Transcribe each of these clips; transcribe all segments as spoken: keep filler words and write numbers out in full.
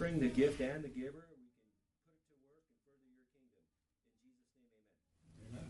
offering, the gift, and the giver. We can put it to work and further your kingdom. In Jesus' name, amen.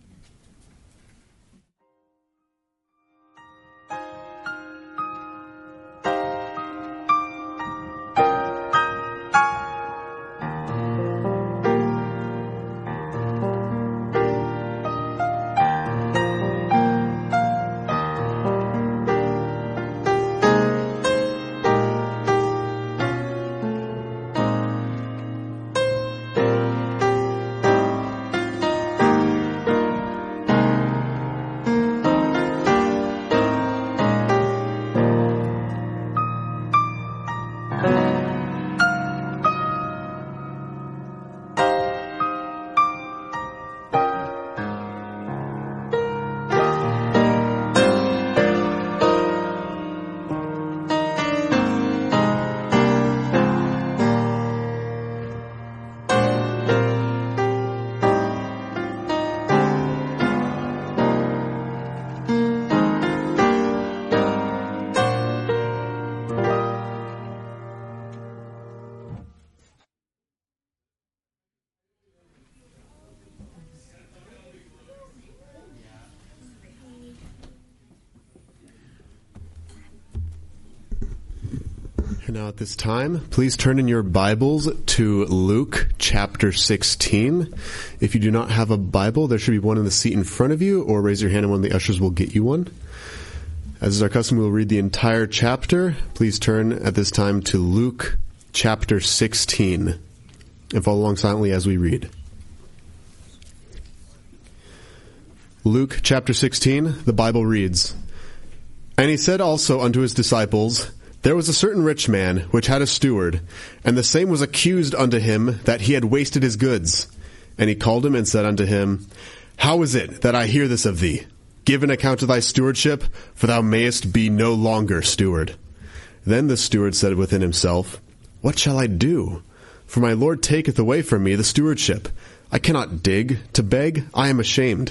Now at this time, please turn in your Bibles to Luke chapter sixteen. If you do not have a Bible, there should be one in the seat in front of you, or raise your hand and one of the ushers will get you one. As is our custom, we will read the entire chapter. Please turn at this time to Luke chapter sixteen and follow along silently as we read. Luke chapter sixteen, the Bible reads, "And he said also unto his disciples, There was a certain rich man, which had a steward, and the same was accused unto him that he had wasted his goods. And he called him and said unto him, How is it that I hear this of thee? Give an account of thy stewardship, for thou mayest be no longer steward. Then the steward said within himself, What shall I do? For my Lord taketh away from me the stewardship. I cannot dig to beg, I am ashamed.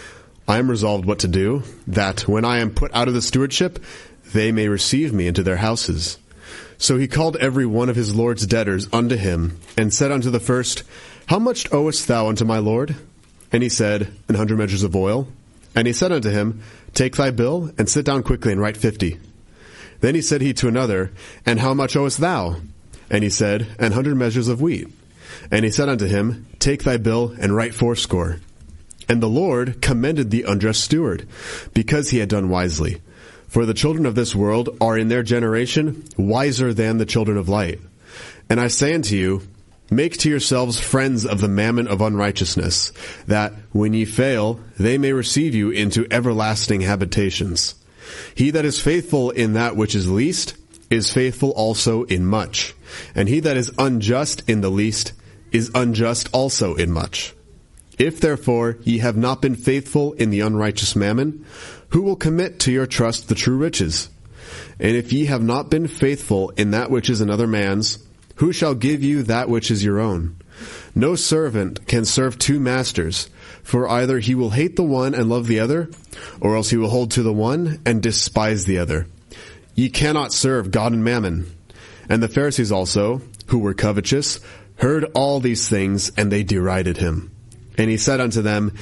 I am resolved what to do, that when I am put out of the stewardship, they may receive me into their houses. So he called every one of his Lord's debtors unto him, and said unto the first, How much owest thou unto my Lord? And he said, An hundred measures of oil. And he said unto him, Take thy bill, and sit down quickly, and write fifty. Then he said he to another, And how much owest thou? And he said, An hundred measures of wheat. And he said unto him, Take thy bill, and write fourscore. And the Lord commended the unjust steward, because he had done wisely. For the children of this world are in their generation wiser than the children of light. And I say unto you, make to yourselves friends of the mammon of unrighteousness, that, when ye fail, they may receive you into everlasting habitations. He that is faithful in that which is least is faithful also in much, and he that is unjust in the least is unjust also in much. If therefore ye have not been faithful in the unrighteous mammon, who will commit to your trust the true riches? And if ye have not been faithful in that which is another man's, who shall give you that which is your own? No servant can serve two masters, for either he will hate the one and love the other, or else he will hold to the one and despise the other. Ye cannot serve God and mammon. And the Pharisees also, who were covetous, heard all these things, and they derided him. And he said unto them,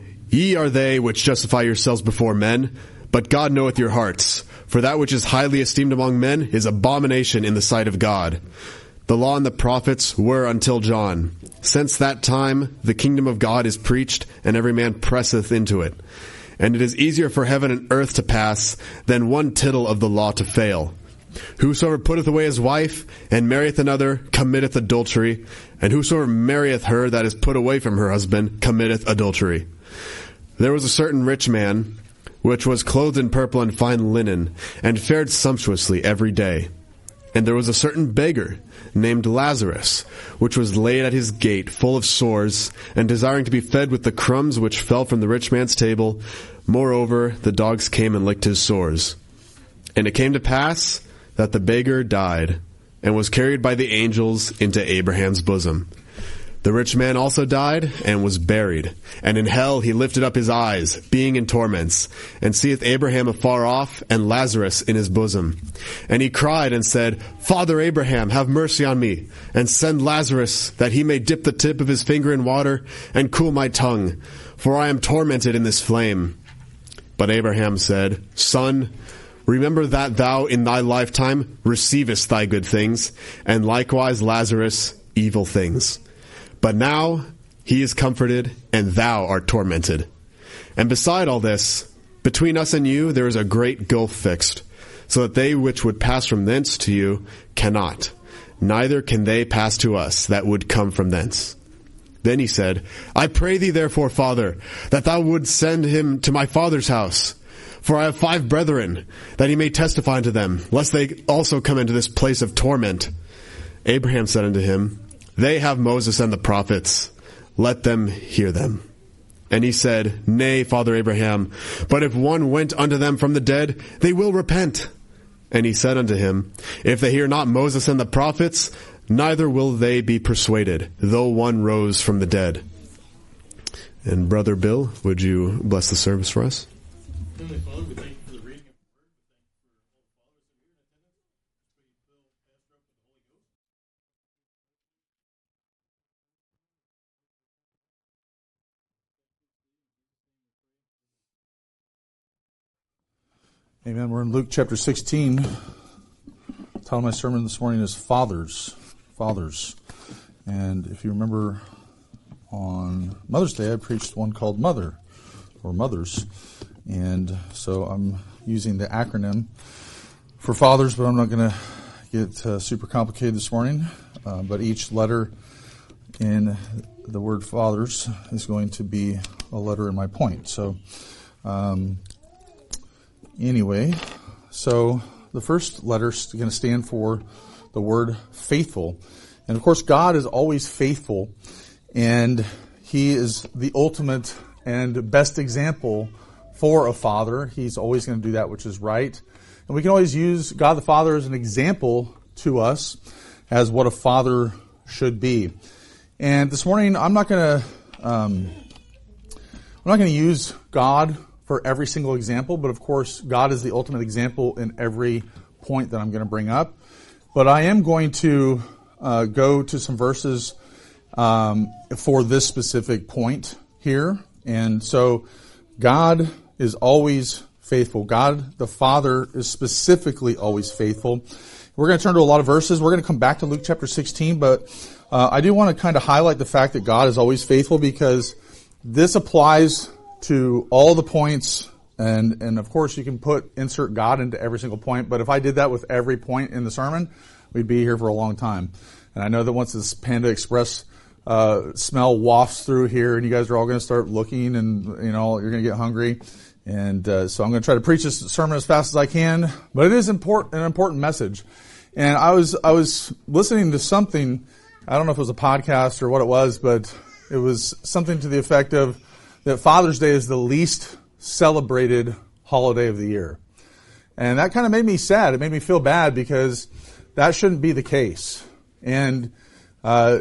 Ye are they which justify yourselves before men, but God knoweth your hearts. For that which is highly esteemed among men is abomination in the sight of God. The law and the prophets were until John. Since that time the kingdom of God is preached, and every man presseth into it. And it is easier for heaven and earth to pass than one tittle of the law to fail. Whosoever putteth away his wife, and marrieth another, committeth adultery. And whosoever marrieth her that is put away from her husband, committeth adultery. There was a certain rich man, which was clothed in purple and fine linen, and fared sumptuously every day. And there was a certain beggar, named Lazarus, which was laid at his gate, full of sores, and desiring to be fed with the crumbs which fell from the rich man's table. Moreover, the dogs came and licked his sores. And it came to pass that the beggar died, and was carried by the angels into Abraham's bosom. The rich man also died and was buried. And in hell he lifted up his eyes, being in torments, and seeth Abraham afar off, and Lazarus in his bosom. And he cried and said, Father Abraham, have mercy on me, and send Lazarus, that he may dip the tip of his finger in water, and cool my tongue, for I am tormented in this flame. But Abraham said, Son, remember that thou in thy lifetime receivest thy good things, and likewise Lazarus evil things. But now he is comforted, and thou art tormented. And beside all this, between us and you there is a great gulf fixed, so that they which would pass from thence to you cannot, neither can they pass to us that would come from thence. Then he said, I pray thee therefore, Father, that thou wouldst send him to my father's house. For I have five brethren, that he may testify unto them, lest they also come into this place of torment. Abraham said unto him, They have Moses and the prophets. Let them hear them. And he said, Nay, Father Abraham, but if one went unto them from the dead, they will repent. And he said unto him, If they hear not Moses and the prophets, neither will they be persuaded, though one rose from the dead. And Brother Bill, would you bless the service for us? Heavenly Father, we thank you for the reading of the word. We thank you for the Holy Ghost. Amen. We're in Luke chapter sixteen. The title of my sermon this morning is Fathers. Fathers. And if you remember, on Mother's Day, I preached one called Mother, or Mothers. And so I'm using the acronym for fathers, but I'm not going to get uh, super complicated this morning. Uh, but each letter in the word fathers is going to be a letter in my point. So um, anyway, so the first letter is going to stand for the word faithful. And of course, God is always faithful, and He is the ultimate and best example for a father. He's always going to do that which is right. And we can always use God the Father as an example to us as what a father should be. And this morning, I'm not going to, um, I'm not going to use God for every single example, but of course, God is the ultimate example in every point that I'm going to bring up. But I am going to uh, go to some verses um, for this specific point here. And so, God is always faithful. God the Father is specifically always faithful. We're going to turn to a lot of verses. We're going to come back to Luke chapter sixteen, but uh, I do want to kind of highlight the fact that God is always faithful, because this applies to all the points, and and of course you can put insert God into every single point, but if I did that with every point in the sermon, we'd be here for a long time. And I know that once this Panda Express uh smell wafts through here, and you guys are all going to start looking, and you know you're going to get hungry. And uh, so I'm going to try to preach this sermon as fast as I can, but it is important, an important message. And I was I was listening to something, I don't know if it was a podcast or what it was, but it was something to the effect of that Father's Day is the least celebrated holiday of the year. And that kind of made me sad. It made me feel bad, because that shouldn't be the case. And uh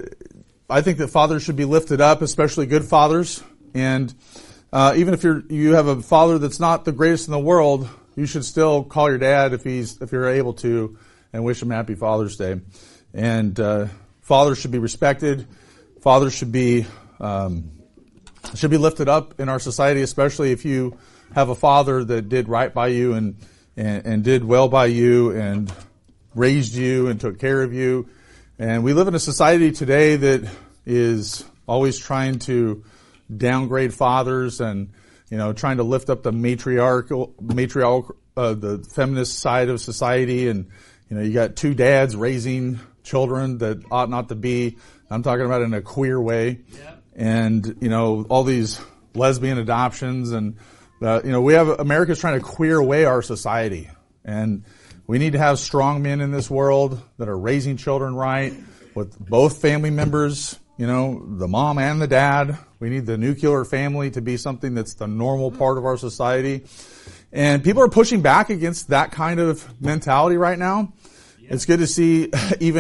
I think that fathers should be lifted up, especially good fathers. And Uh, even if you're, you have a father that's not the greatest in the world, you should still call your dad if he's, if you're able to, and wish him happy Father's Day. And, uh, fathers should be respected. Fathers should be, um, should be lifted up in our society, especially if you have a father that did right by you and, and, and did well by you and raised you and took care of you. And we live in a society today that is always trying to downgrade fathers, and you know, trying to lift up the matriarchal, matriarchal, uh, the feminist side of society. And you know, you got two dads raising children that ought not to be. I'm talking about in a queer way. Yeah. And you know, all these lesbian adoptions, and uh, you know, we have America's trying to queer away our society, and we need to have strong men in this world that are raising children right, with both family members. You know, the mom and the dad. We need the nuclear family to be something that's the normal part of our society. And people are pushing back against that kind of mentality right now. Yeah. It's good to see even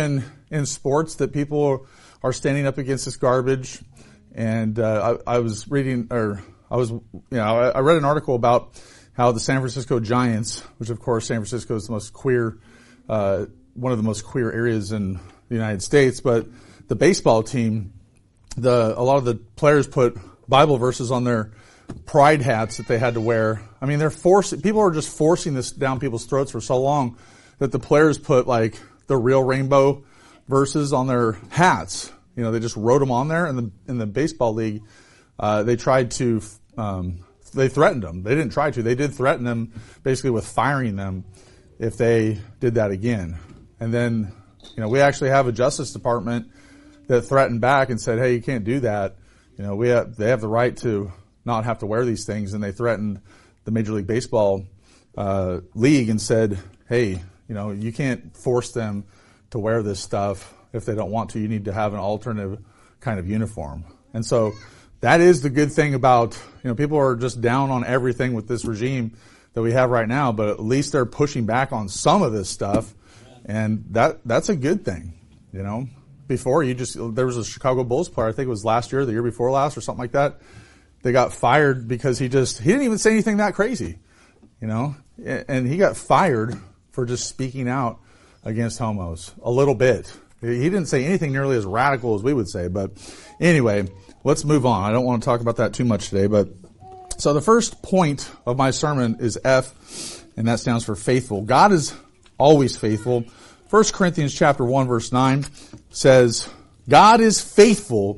in sports that people are standing up against this garbage. And uh, I, I was reading, or I was, you know, I, I read an article about how the San Francisco Giants, which of course San Francisco is the most queer, uh, one of the most queer areas in the United States, but the baseball team, the a lot of the players put Bible verses on their pride hats that they had to wear. I mean, they're forcing, people are just forcing this down people's throats for so long that the players put like the real rainbow verses on their hats. You know, they just wrote them on there. In the in the baseball league, uh, they tried to, um, they threatened them. They didn't try to. They did threaten them basically with firing them if they did that again. And then, you know, we actually have a Justice Department that threatened back and said, "Hey, you can't do that. You know, we have, they have the right to not have to wear these things." And they threatened the Major League Baseball uh, league and said, "Hey, you know, you can't force them to wear this stuff if they don't want to. You need to have an alternative kind of uniform." And so that is the good thing about, you know, people are just down on everything with this regime that we have right now, but at least they're pushing back on some of this stuff. And that, that's a good thing, you know. Before, you just, there was a Chicago Bulls player, I think it was last year, the year before last or something like that. They got fired because he just, he didn't even say anything that crazy, you know. And he got fired for just speaking out against homos a little bit. He didn't say anything nearly as radical as we would say, but anyway, let's move on. I don't want to talk about that too much today, but so the first point of my sermon is F, and that stands for faithful. God is always faithful. First Corinthians chapter one verse nine says, "God is faithful,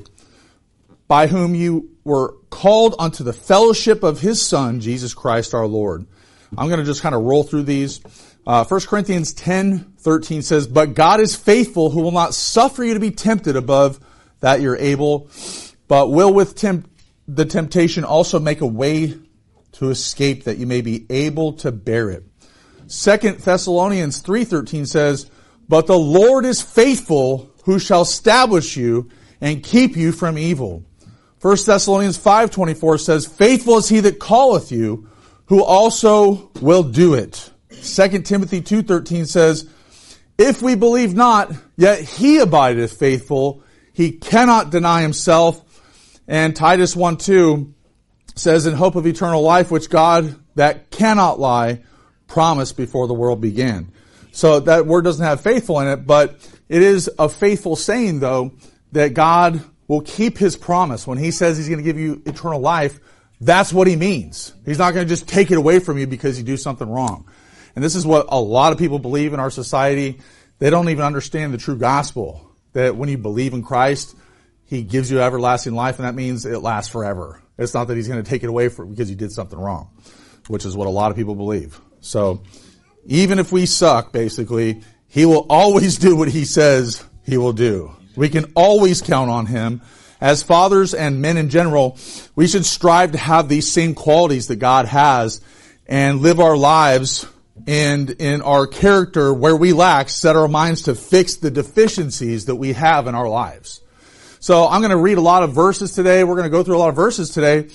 by whom you were called unto the fellowship of His Son, Jesus Christ our Lord." I'm going to just kind of roll through these. Uh, First Corinthians ten thirteen says, "But God is faithful, who will not suffer you to be tempted above that you're able, but will with temp- the temptation also make a way to escape, that you may be able to bear it." Second Thessalonians three thirteen says, "But the Lord is faithful, who shall establish you and keep you from evil." First Thessalonians five twenty-four says, "Faithful is he that calleth you, who also will do it." Second Timothy two thirteen says, "If we believe not, yet he abideth faithful, he cannot deny himself." And Titus one two says, "In hope of eternal life, which God that cannot lie promised before the world began." So that word doesn't have faithful in it, but it is a faithful saying, though, that God will keep His promise. When He says He's going to give you eternal life, that's what He means. He's not going to just take it away from you because you do something wrong. And this is what a lot of people believe in our society. They don't even understand the true gospel, that when you believe in Christ, He gives you everlasting life, and that means it lasts forever. It's not that He's going to take it away for, because you did something wrong, which is what a lot of people believe. So even if we suck, basically, He will always do what He says He will do. We can always count on Him. As fathers and men in general, we should strive to have these same qualities that God has and live our lives and in our character where we lack, set our minds to fix the deficiencies that we have in our lives. So I'm going to read a lot of verses today. We're going to go through a lot of verses today,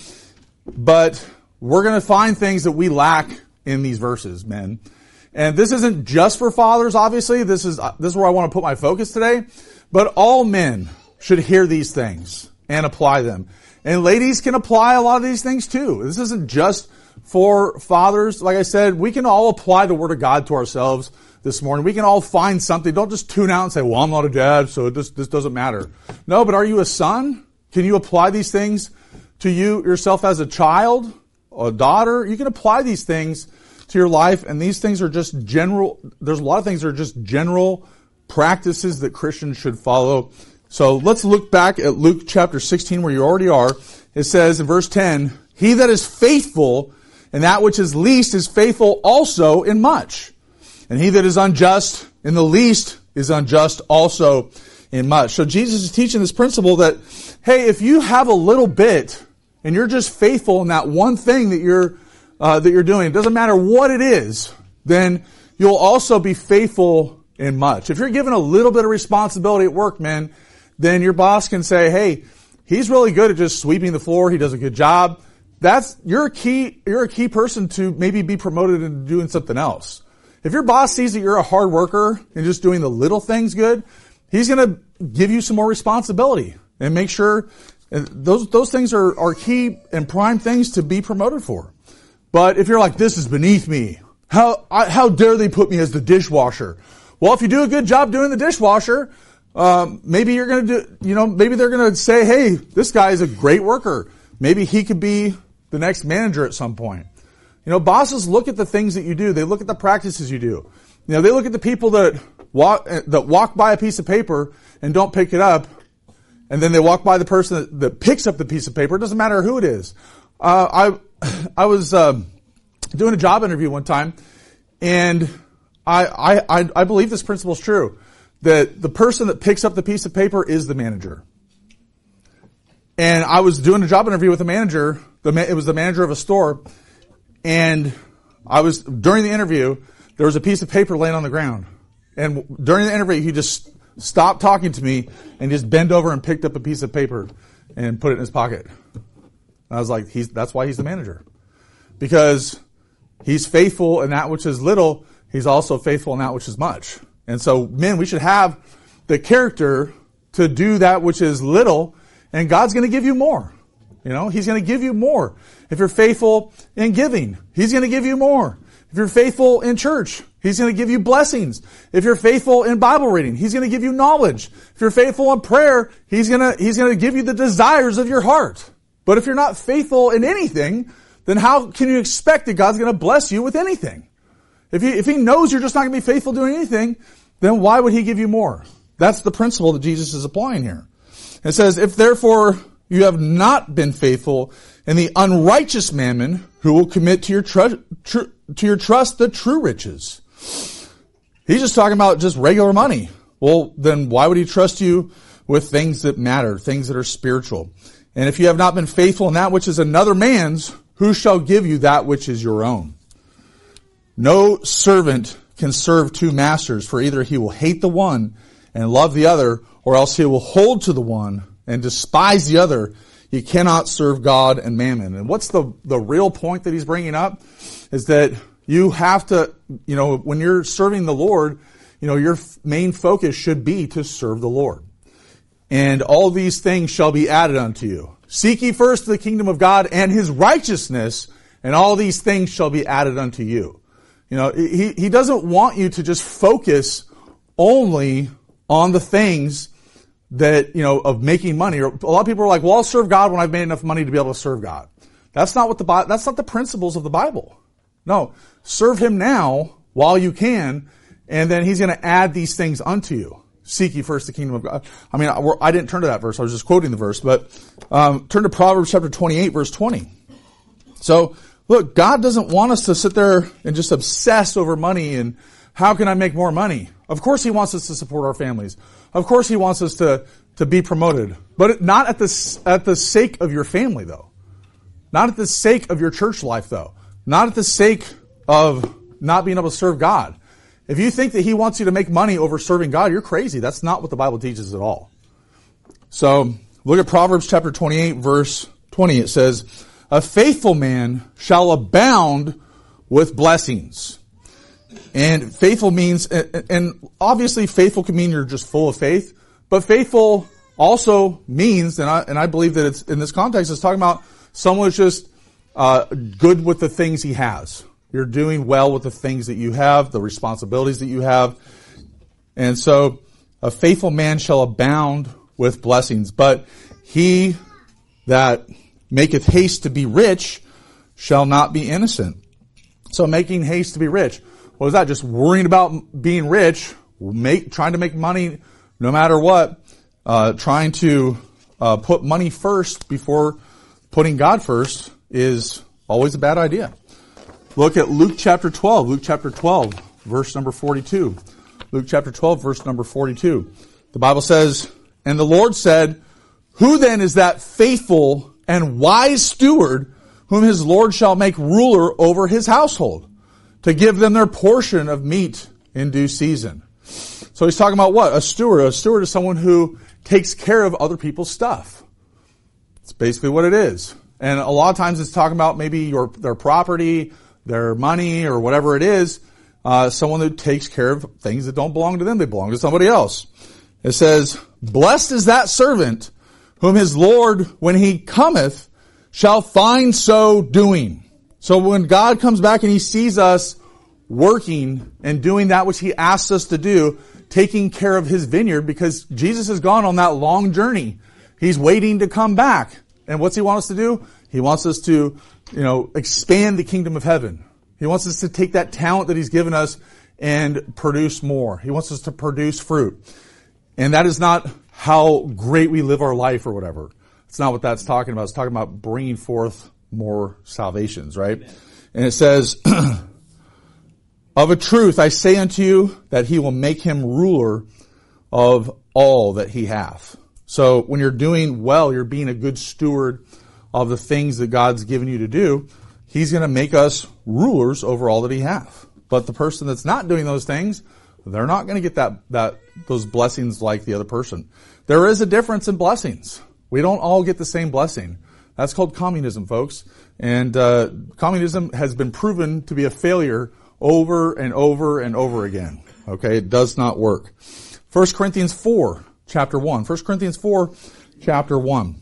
but we're going to find things that we lack in these verses, men. And this isn't just for fathers, obviously. This is, this is where I want to put my focus today. But all men should hear these things and apply them. And ladies can apply a lot of these things too. This isn't just for fathers. Like I said, we can all apply the Word of God to ourselves this morning. We can all find something. Don't just tune out and say, "Well, I'm not a dad, so this, this doesn't matter." No, but are you a son? Can you apply these things to you yourself as a child or a daughter? You can apply these things to your life, and these things are just general. There's a lot of things that are just general practices that Christians should follow. So let's look back at Luke chapter sixteen, where you already are. It says in verse ten, "He that is faithful in that which is least is faithful also in much. And he that is unjust in the least is unjust also in much." So Jesus is teaching this principle that, hey, if you have a little bit and you're just faithful in that one thing that you're Uh, that you're doing, it doesn't matter what it is, then you'll also be faithful in much. If you're given a little bit of responsibility at work, man, then your boss can say, "Hey, he's really good at just sweeping the floor. He does a good job." That's, you're a key, you're a key person to maybe be promoted into doing something else. If your boss sees that you're a hard worker and just doing the little things good, He's going to give you some more responsibility and make sure those those things are, are key and prime things to be promoted for. But if you're like, this is beneath me, how I, how dare they put me as the dishwasher? Well, if you do a good job doing the dishwasher, um, maybe you're going to do, you know, maybe they're going to say, hey, this guy is a great worker. Maybe he could be the next manager at some point. You know, bosses look at the things that you do. They look at the practices you do. You know, they look at the people that walk that walk by a piece of paper and don't pick it up. And then they walk by the person that, that picks up the piece of paper. It doesn't matter who it is. Uh, I, I was, um, doing a job interview one time, and I, I, I, I believe this principle is true. That the person that picks up the piece of paper is the manager. And I was doing a job interview with a manager. The, it was the manager of a store. And I was, during the interview, there was a piece of paper laying on the ground. And during the interview, he just stopped talking to me and just bent over and picked up a piece of paper and put it in his pocket. And I was like, he's, that's why he's the manager. Because he's faithful in that which is little, he's also faithful in that which is much. And so, men, we should have the character to do that which is little, and God's going to give you more. You know, He's going to give you more. If you're faithful in giving, He's going to give you more. If you're faithful in church, He's going to give you blessings. If you're faithful in Bible reading, He's going to give you knowledge. If you're faithful in prayer, He's going to, He's going to give you the desires of your heart. But if you're not faithful in anything, then how can you expect that God's going to bless you with anything? If he, if He knows you're just not going to be faithful doing anything, then why would He give you more? That's the principle that Jesus is applying here. It says, if therefore you have not been faithful in the unrighteous mammon, who will commit to your tr- tr- to your trust the true riches? He's just talking about just regular money. Well, then why would He trust you with things that matter, things that are spiritual? And if you have not been faithful in that which is another man's, who shall give you that which is your own? No servant can serve two masters, for either he will hate the one and love the other, or else he will hold to the one and despise the other. You cannot serve God and mammon. And what's the, the real point that he's bringing up? Is that you have to, you know, when you're serving the Lord, you know, your main focus should be to serve the Lord. And all these things shall be added unto you. Seek ye first the kingdom of God and His righteousness, and all these things shall be added unto you. You know, he, he doesn't want you to just focus only on the things that, you know, of making money. Or a lot of people are like, well, I'll serve God when I've made enough money to be able to serve God. That's not what the Bible, that's not the principles of the Bible. No, serve Him now while you can, and then He's going to add these things unto you. Seek ye first the kingdom of God. I mean, I, I didn't turn to that verse. I was just quoting the verse, but um, turn to Proverbs chapter twenty-eight, verse twenty. So, look, God doesn't want us to sit there and just obsess over money and how can I make more money? Of course He wants us to support our families. Of course He wants us to, to be promoted. But not at the, at the sake of your family, though. Not at the sake of your church life, though. Not at the sake of not being able to serve God. If you think that He wants you to make money over serving God, you're crazy. That's not what the Bible teaches at all. So, look at Proverbs chapter twenty-eight, verse twenty. It says, a faithful man shall abound with blessings. And faithful means, and obviously faithful can mean you're just full of faith, but faithful also means, and I, and I believe that it's, in this context, it's talking about someone who's just uh, good with the things he has. You're doing well with the things that you have, the responsibilities that you have. And so, a faithful man shall abound with blessings, but he that maketh haste to be rich shall not be innocent. So making haste to be rich. What is that? Just worrying about being rich, make, trying to make money no matter what, uh, trying to uh, put money first before putting God first is always a bad idea. Look at Luke chapter twelve. Luke chapter twelve, verse number forty-two. Luke chapter twelve, verse number forty-two. The Bible says, and the Lord said, who then is that faithful and wise steward whom his Lord shall make ruler over his household, to give them their portion of meat in due season? So he's talking about what? A steward. A steward is someone who takes care of other people's stuff. It's basically what it is. And a lot of times it's talking about maybe your their property, their money, or whatever it is. Uh, someone who takes care of things that don't belong to them. They belong to somebody else. It says, blessed is that servant whom his Lord, when he cometh, shall find so doing. So when God comes back and he sees us working and doing that which he asks us to do, taking care of his vineyard, because Jesus has gone on that long journey. He's waiting to come back. And what's he want us to do? He wants us to, you know, expand the kingdom of heaven. He wants us to take that talent that he's given us and produce more. He wants us to produce fruit. And that is not how great we live our life or whatever. It's not what that's talking about. It's talking about bringing forth more salvations, right? Amen. And it says, of a truth I say unto you that he will make him ruler of all that he hath. So when you're doing well, you're being a good steward of the things that God's given you to do. He's going to make us rulers over all that he hath. But the person that's not doing those things, they're not going to get that, that, those blessings like the other person. There is a difference in blessings. We don't all get the same blessing. That's called communism, folks. And, uh, communism has been proven to be a failure over and over and over again. Okay. It does not work. First Corinthians four, chapter one. First Corinthians four, chapter one.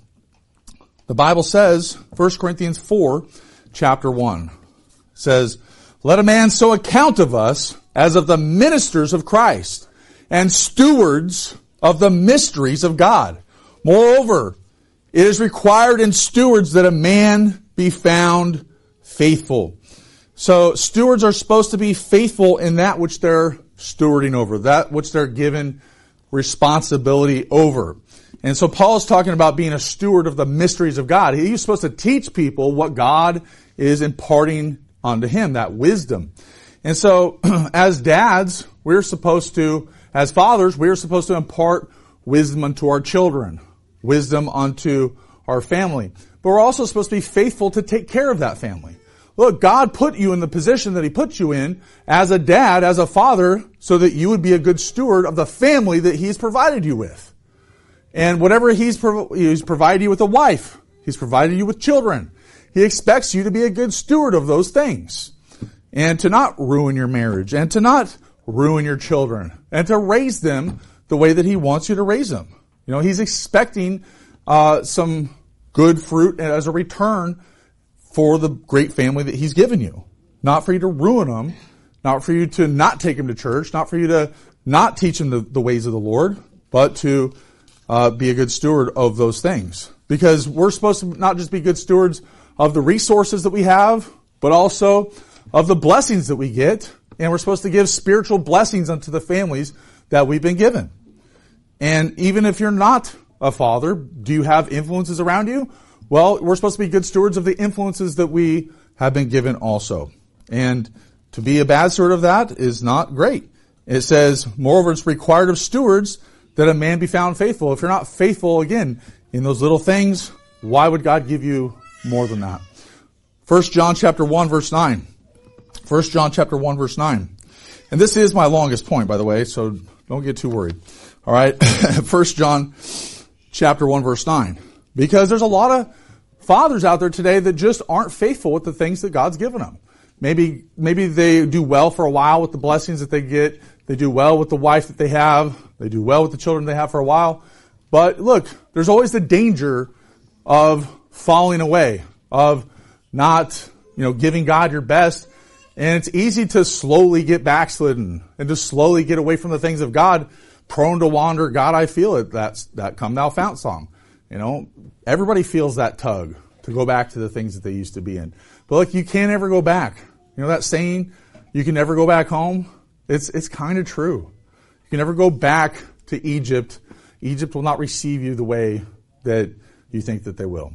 The Bible says, First Corinthians four, chapter one, says, let a man so account of us as of the ministers of Christ and stewards of the mysteries of God. Moreover, it is required in stewards that a man be found faithful. So stewards are supposed to be faithful in that which they're stewarding over, that which they're given responsibility over. And so Paul is talking about being a steward of the mysteries of God. He's supposed to teach people what God is imparting onto him, that wisdom. And so as dads, we're supposed to, as fathers, we're supposed to impart wisdom unto our children, wisdom unto our family. But we're also supposed to be faithful to take care of that family. Look, God put you in the position that he put you in as a dad, as a father, so that you would be a good steward of the family that he's provided you with. And whatever he's, prov- he's provided you with a wife, he's provided you with children. He expects you to be a good steward of those things. And to not ruin your marriage, and to not ruin your children, and to raise them the way that he wants you to raise them. You know, he's expecting uh some good fruit as a return for the great family that he's given you. Not for you to ruin them, not for you to not take them to church, not for you to not teach them the, the ways of the Lord, but to uh be a good steward of those things. Because we're supposed to not just be good stewards of the resources that we have, but also of the blessings that we get. And we're supposed to give spiritual blessings unto the families that we've been given. And even if you're not a father, do you have influences around you? Well, we're supposed to be good stewards of the influences that we have been given also. And to be a bad steward of that is not great. It says, moreover, it's required of stewards that a man be found faithful. If you're not faithful, again, in those little things, why would God give you more than that? First John chapter one, verse nine. First John chapter one, verse nine. And this is my longest point, by the way, so don't get too worried. All right. First John chapter one, verse nine. Because there's a lot of fathers out there today that just aren't faithful with the things that God's given them. Maybe, maybe they do well for a while with the blessings that they get. They do well with the wife that they have. They do well with the children they have for a while. But look, there's always the danger of falling away, of not, you know, giving God your best. And it's easy to slowly get backslidden and to slowly get away from the things of God, prone to wander. God, I feel it. That's that Come Thou Fount song. You know, everybody feels that tug to go back to the things that they used to be in. But look, you can't ever go back. You know that saying, you can never go back home? It's, it's kind of true. You can never go back to Egypt. Egypt will not receive you the way that you think that they will.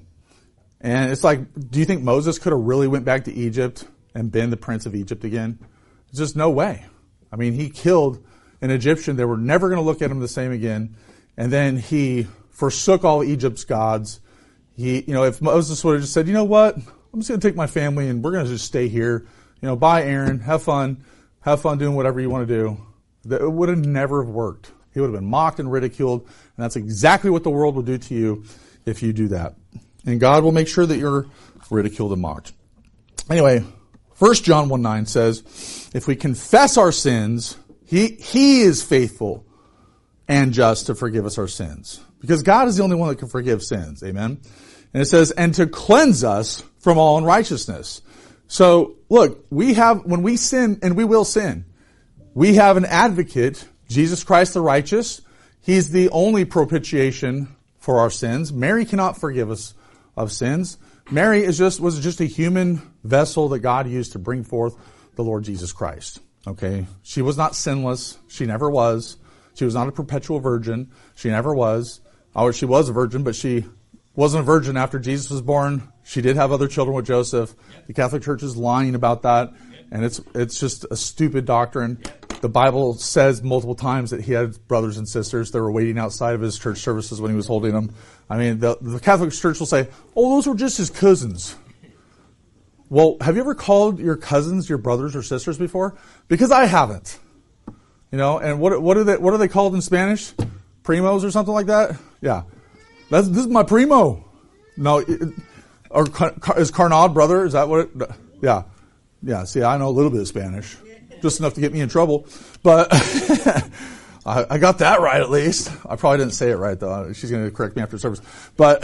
And it's like, do you think Moses could have really went back to Egypt and been the prince of Egypt again? There's just no way. I mean, he killed an Egyptian. They were never going to look at him the same again. And then he forsook all Egypt's gods. He, you know, if Moses would have just said, you know what? I'm just going to take my family and we're going to just stay here. You know, bye, Aaron. Have fun. Have fun doing whatever you want to do. That would have never have worked. He would have been mocked and ridiculed. And that's exactly what the world will do to you if you do that. And God will make sure that you're ridiculed and mocked. Anyway, First John one nine says, if we confess our sins, He, He is faithful and just to forgive us our sins. Because God is the only one that can forgive sins. Amen. And it says, and to cleanse us from all unrighteousness. So, look, we have, when we sin, and we will sin, we have an advocate, Jesus Christ the righteous. He's the only propitiation for our sins. Mary cannot forgive us of sins. Mary is just, was just a human vessel that God used to bring forth the Lord Jesus Christ. Okay? She was not sinless. She never was. She was not a perpetual virgin. She never was. Or she was a virgin, but she wasn't a virgin after Jesus was born. She did have other children with Joseph. The Catholic Church is lying about that, and it's it's just a stupid doctrine. The Bible says multiple times that he had brothers and sisters that were waiting outside of his church services when he was holding them. I mean, the, the Catholic Church will say, oh, those were just his cousins. Well, have you ever called your cousins your brothers or sisters before? Because I haven't. You know, and what what are they what are they called in Spanish? Primos or something like that? Yeah. That's, this is my primo. No, it, or is carnal brother? Is that what it, yeah. Yeah, see, I know a little bit of Spanish. Just enough to get me in trouble. But I, I got that right at least. I probably didn't say it right though. She's going to correct me after service. But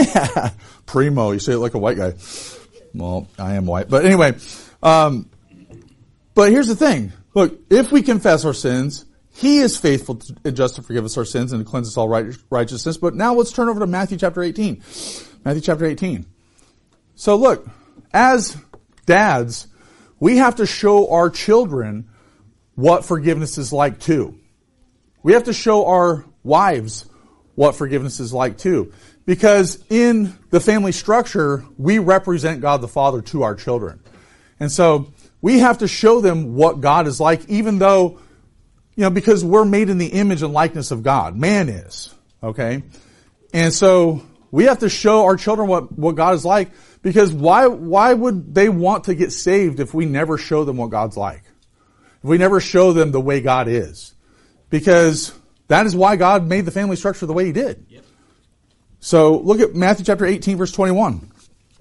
primo, you say it like a white guy. Well, I am white. But anyway, um, but here's the thing. Look, if we confess our sins, he is faithful and just to forgive us our sins and to cleanse us all right, righteousness. But now let's turn over to Matthew chapter eighteen. Matthew chapter eighteen. So look, as dads, we have to show our children what forgiveness is like too. We have to show our wives what forgiveness is like too. Because in the family structure, we represent God the Father to our children. And so we have to show them what God is like, even though, you know, because we're made in the image and likeness of God. Man is. Okay? And so we have to show our children what, what God is like, because why, why would they want to get saved if we never show them what God's like? If we never show them the way God is? Because that is why God made the family structure the way he did. Yep. So look at Matthew chapter eighteen, verse twenty-one.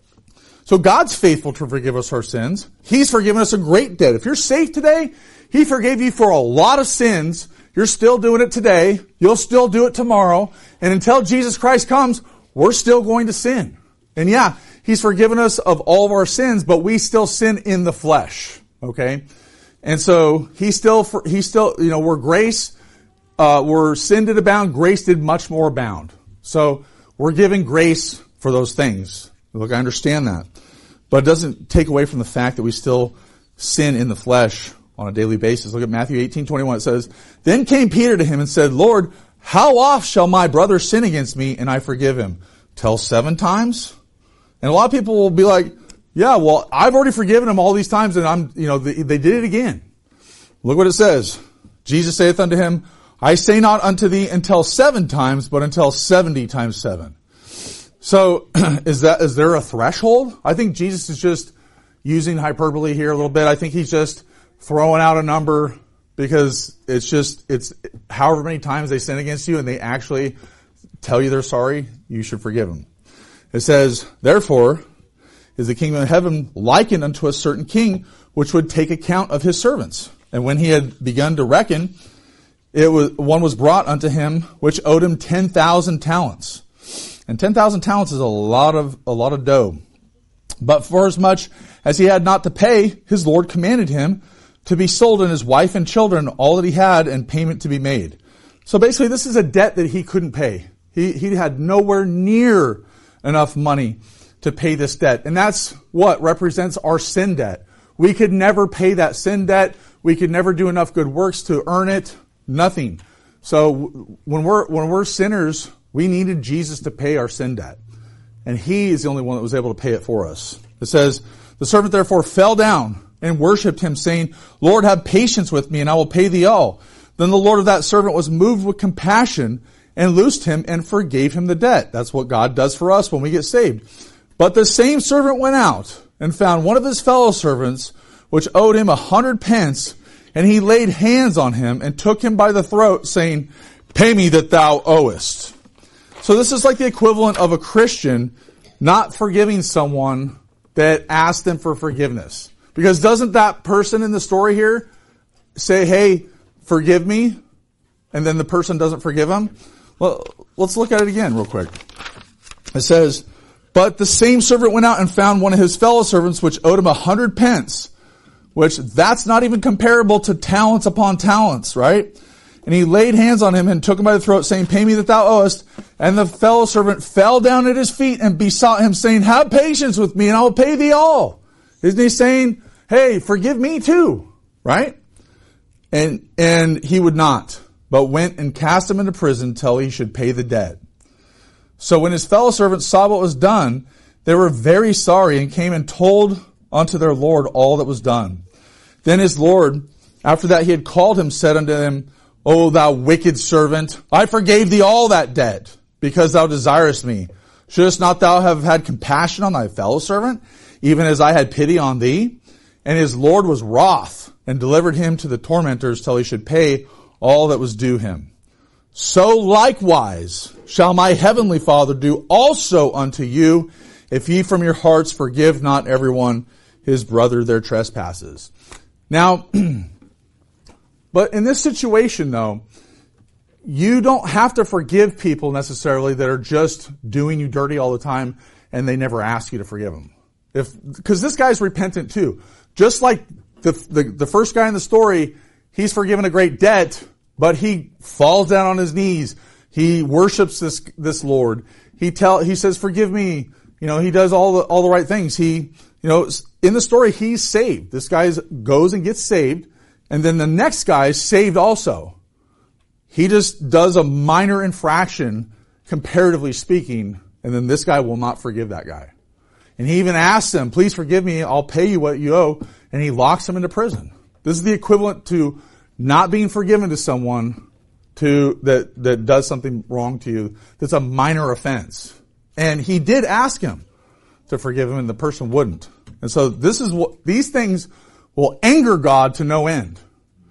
So God's faithful to forgive us our sins. He's forgiven us a great debt. If you're saved today, he forgave you for a lot of sins. You're still doing it today. You'll still do it tomorrow. And until Jesus Christ comes, we're still going to sin. And yeah, he's forgiven us of all of our sins, but we still sin in the flesh. Okay? And so he still, he still, you know, we're grace, uh, we're sin did abound, grace did much more abound. So we're given grace for those things. Look, I understand that. But it doesn't take away from the fact that we still sin in the flesh on a daily basis. Look at Matthew eighteen twenty-one. It says, Then came Peter to him and said, Lord, how oft shall my brother sin against me and I forgive him? Till seven times? And a lot of people will be like, yeah, well, I've already forgiven him all these times and I'm, you know, they, they did it again. Look what it says. Jesus saith unto him, I say not unto thee until seven times, but until seventy times seven. So, is that, is there a threshold? I think Jesus is just using hyperbole here a little bit. I think he's just throwing out a number because it's just, it's however many times they sin against you and they actually tell you they're sorry, you should forgive them. It says, therefore is the kingdom of heaven likened unto a certain king which would take account of his servants. And when he had begun to reckon, it was, one was brought unto him which owed him ten thousand talents. And ten thousand talents is a lot of, a lot of dough. But for as much as he had not to pay, his Lord commanded him to be sold and his wife and children, all that he had, and payment to be made. So basically this is a debt that he couldn't pay. He, he had nowhere near enough money to pay this debt. And that's what represents our sin debt. We could never pay that sin debt. We could never do enough good works to earn it. Nothing. So when we're, when we're sinners, we needed Jesus to pay our sin debt. And he is the only one that was able to pay it for us. It says, the servant therefore fell down and worshipped him, saying, Lord, have patience with me, and I will pay thee all. Then the Lord of that servant was moved with compassion and loosed him and forgave him the debt. That's what God does for us when we get saved. But the same servant went out and found one of his fellow servants, which owed him a hundred pence, and he laid hands on him and took him by the throat, saying, Pay me that thou owest. So this is like the equivalent of a Christian not forgiving someone that asked them for forgiveness. Because doesn't that person in the story here say, hey, forgive me? and then the person doesn't forgive him? Well, let's look at it again real quick. It says, but the same servant went out and found one of his fellow servants which owed him a hundred pence, which that's not even comparable to talents upon talents, right? And he laid hands on him and took him by the throat, saying, pay me that thou owest. And the fellow servant fell down at his feet and besought him, saying, have patience with me and I will pay thee all. Isn't he saying, hey, forgive me too, right? And, and he would not, but went and cast him into prison till he should pay the debt. So when his fellow servants saw what was done, they were very sorry and came and told unto their Lord all that was done. Then his Lord, after that he had called him, said unto him, O thou wicked servant, I forgave thee all that debt, because thou desirest me. Shouldest not thou have had compassion on thy fellow servant, even as I had pity on thee? And his Lord was wroth, and delivered him to the tormentors till he should pay all that was due him. So likewise shall my heavenly Father do also unto you, if ye from your hearts forgive not everyone his brother their trespasses. Now, but in this situation though, you don't have to forgive people necessarily that are just doing you dirty all the time and they never ask you to forgive them. If, because this guy's repentant too. Just like the, the, the first guy in the story, he's forgiven a great debt, but he falls down on his knees. He worships this, this Lord. He tell, he says, forgive me. You know, he does all the, all the right things. He, you know, in the story, he's saved. This guy goes and gets saved. And then the next guy is saved also. He just does a minor infraction, comparatively speaking, and then this guy will not forgive that guy. And he even asks him, please forgive me, I'll pay you what you owe, and he locks him into prison. This is the equivalent to not being forgiven to someone to that, that does something wrong to you that's a minor offense. And he did ask him to forgive him, and the person wouldn't. And so this is what, these things will anger God to no end.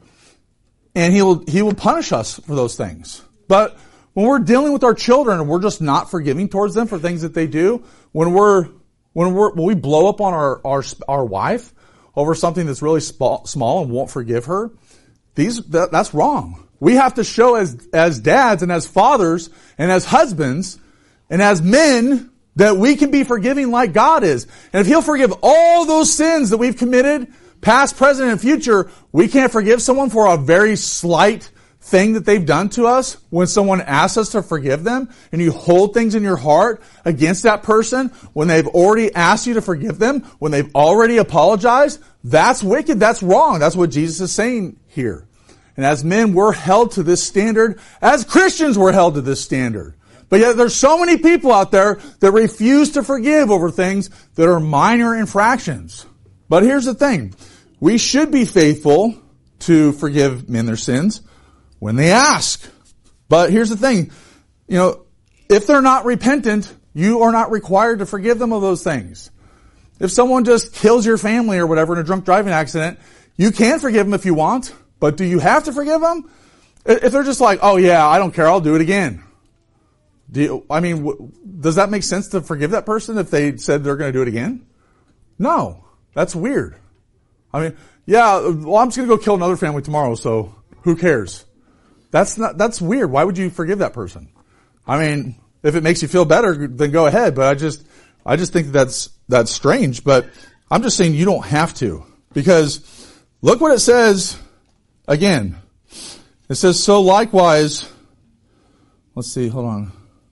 And he will, he will punish us for those things. But when we're dealing with our children and we're just not forgiving towards them for things that they do, when we're, when we're, when we blow up on our, our, our wife over something that's really small, small and won't forgive her, these, that, that's wrong. We have to show as, as dads and as fathers and as husbands and as men that we can be forgiving like God is. And if he'll forgive all those sins that we've committed, past, present, and future, we can't forgive someone for a very slight thing that they've done to us when someone asks us to forgive them, and you hold things in your heart against that person when they've already asked you to forgive them, when they've already apologized. That's wicked. That's wrong. That's what Jesus is saying here. And as men, we're held to this standard. As Christians, we're held to this standard. But yet there's so many people out there that refuse to forgive over things that are minor infractions. But here's the thing. We should be faithful to forgive men their sins when they ask. But here's the thing. You know, if they're not repentant, you are not required to forgive them of those things. If someone just kills your family or whatever in a drunk driving accident, you can forgive them if you want. But do you have to forgive them? If they're just like, oh yeah, I don't care, I'll do it again. Do you, I mean, w- does that make sense to forgive that person if they said they're going to do it again? No. That's weird. I mean, yeah, well, I'm just going to go kill another family tomorrow, so who cares? That's not, that's weird. Why would you forgive that person? I mean, if it makes you feel better, then go ahead, but I just, I just think that's, that's strange, but I'm just saying you don't have to, because look what it says again. It says, so likewise, let's see, hold on.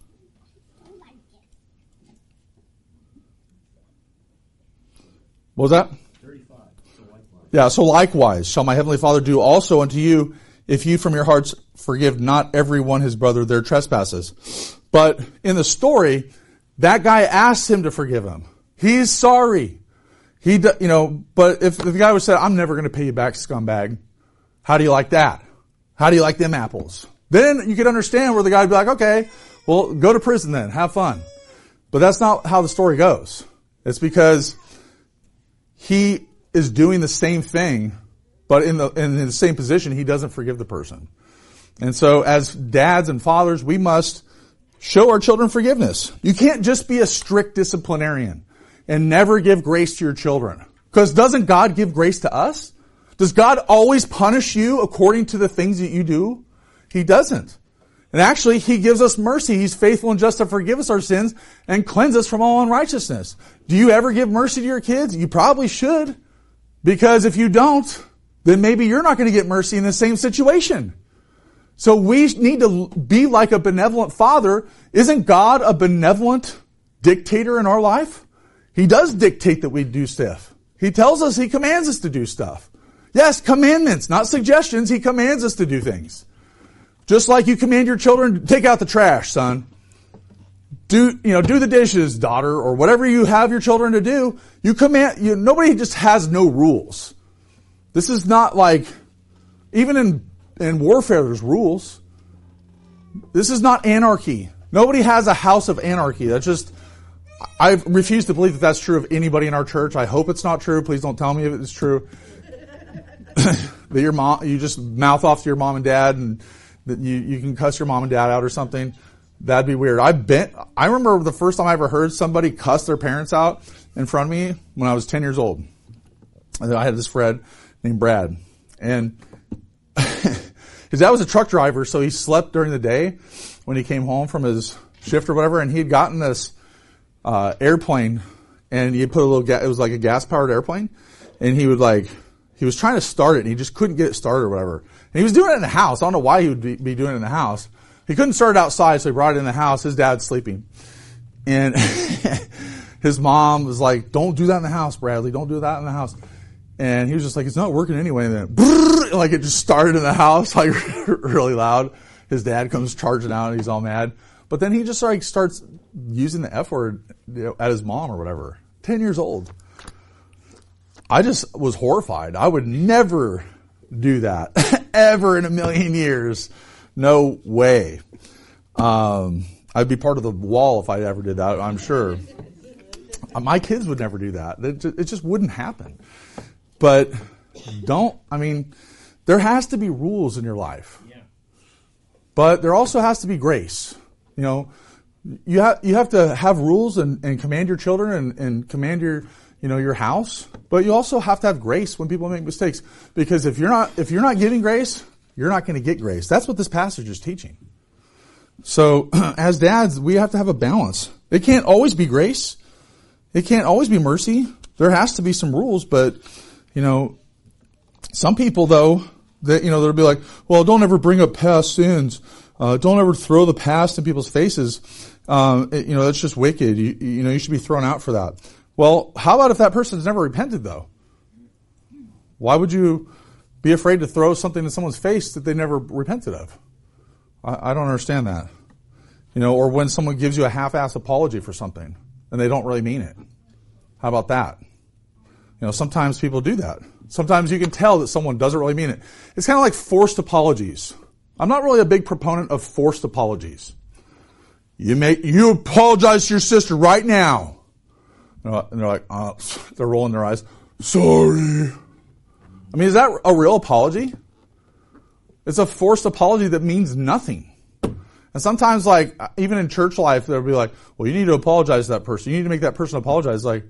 What was that? thirty-five. So likewise. Yeah, so likewise shall my heavenly Father do also unto you, if you from your hearts forgive not everyone his brother their trespasses. But in the story, that guy asks him to forgive him. He's sorry. He, you know, but if the guy would say, I'm never going to pay you back, scumbag. How do you like that? How do you like them apples? Then you could understand where the guy would be like, okay, well, go to prison then. Have fun. But that's not how the story goes. It's because he is doing the same thing, but in the, in the same position, he doesn't forgive the person. And so as dads and fathers, we must show our children forgiveness. You can't just be a strict disciplinarian and never give grace to your children. Because doesn't God give grace to us? Does God always punish you according to the things that you do? He doesn't. And actually, He gives us mercy. He's faithful and just to forgive us our sins and cleanse us from all unrighteousness. Do you ever give mercy to your kids? You probably should. Because if you don't, then maybe you're not going to get mercy in the same situation. So we need to be like a benevolent father. Isn't God a benevolent dictator in our life? He does dictate that we do stuff. He tells us, He commands us to do stuff. Yes, commandments, not suggestions. He commands us to do things. Just like you command your children, take out the trash, son. Do, you know, do the dishes, daughter, or whatever you have your children to do. You command, you, nobody just has no rules. This is not like, even in, in warfare there's rules. This is not anarchy. Nobody has a house of anarchy. That's just, I refuse to believe that that's true of anybody in our church. I hope it's not true. Please don't tell me if it's true. That your mom, you just mouth off to your mom and dad and that you, you can cuss your mom and dad out or something. That'd be weird. I've been, I remember the first time I ever heard somebody cuss their parents out in front of me when I was ten years old. I had this friend named Brad, and his dad was a truck driver, so he slept during the day when he came home from his shift or whatever, and he had gotten this uh airplane, and he put a little ga- it was like a gas powered airplane, and he would like he was trying to start it and he just couldn't get it started or whatever. And he was doing it in the house. I don't know why he would be, be doing it in the house. He couldn't start it outside, so he brought it in the house. His dad's sleeping, and his mom was like, "Don't do that in the house, Bradley. Don't do that in the house." And he was just like, "It's not working anyway." And then, brrr, like it just started in the house, like really loud. His dad comes charging out, and he's all mad. But then he just like starts using the F word, you know, at his mom or whatever. Ten years old. I just was horrified. I would never do that ever in a million years. No way. Um, I'd be part of the wall if I ever did that, I'm sure. My kids would never do that. It just, it just wouldn't happen. But don't, I mean, there has to be rules in your life. Yeah. But there also has to be grace. You know, you have, you have to have rules and, and command your children and, and command your, you know, your house. But you also have to have grace when people make mistakes. Because if you're not, if you're not giving grace, you're not going to get grace. That's what this passage is teaching. So, as dads, we have to have a balance. It can't always be grace. It can't always be mercy. There has to be some rules, but, you know, some people, though, that, you know, they'll be like, well, don't ever bring up past sins. Uh, don't ever throw the past in people's faces. Um, it, you know, that's just wicked. You, you know, you should be thrown out for that. Well, how about if that person's never repented, though? Why would you be afraid to throw something in someone's face that they never repented of? I, I don't understand that. You know, or when someone gives you a half-ass apology for something and they don't really mean it. How about that? You know, sometimes people do that. Sometimes you can tell that someone doesn't really mean it. It's kind of like forced apologies. I'm not really a big proponent of forced apologies. You make, you apologize to your sister right now. And they're like, uh, they're rolling their eyes. Sorry. I mean, is that a real apology? It's a forced apology that means nothing. And sometimes, like, even in church life, they'll be like, well, you need to apologize to that person. You need to make that person apologize. Like,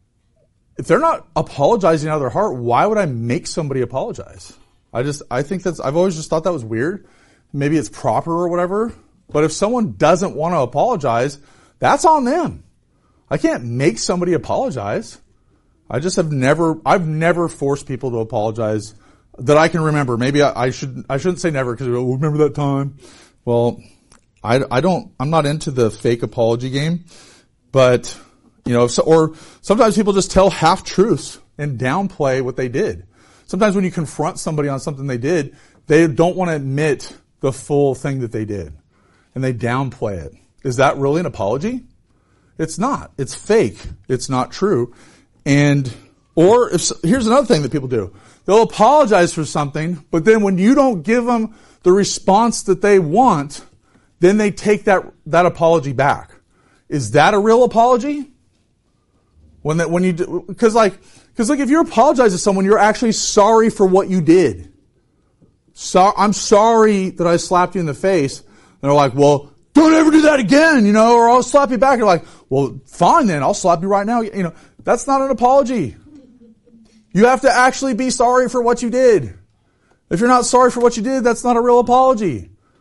if they're not apologizing out of their heart, why would I make somebody apologize? I just, I think that's, I've always just thought that was weird. Maybe it's proper or whatever. But if someone doesn't want to apologize, that's on them. I can't make somebody apologize. I just have never, I've never forced people to apologize that I can remember. Maybe I, I should, I shouldn't say never because oh, remember that time. Well, I, I don't, I'm not into the fake apology game, but, you know, so, or sometimes people just tell half truths and downplay what they did. Sometimes when you confront somebody on something they did, they don't want to admit the full thing that they did and they downplay it. Is that really an apology? It's not. It's fake. It's not true. And, or if, here's another thing that people do. They'll apologize for something, but then when you don't give them the response that they want, then they take that, that apology back. Is that a real apology? When that, when you do, cause like, cause like if you apologize to someone, you're actually sorry for what you did. So, I'm sorry that I slapped you in the face. And they're like, well, don't ever do that again, you know, or I'll slap you back. You're like, well, fine then, I'll slap you right now. You know, that's not an apology. You have to actually be sorry for what you did. If you're not sorry for what you did, that's not a real apology.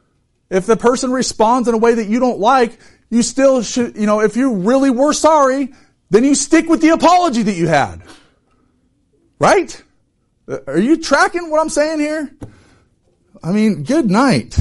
If the person responds in a way that you don't like, you still should, you know, if you really were sorry, then you stick with the apology that you had. Right? Are you tracking what I'm saying here? I mean, good night.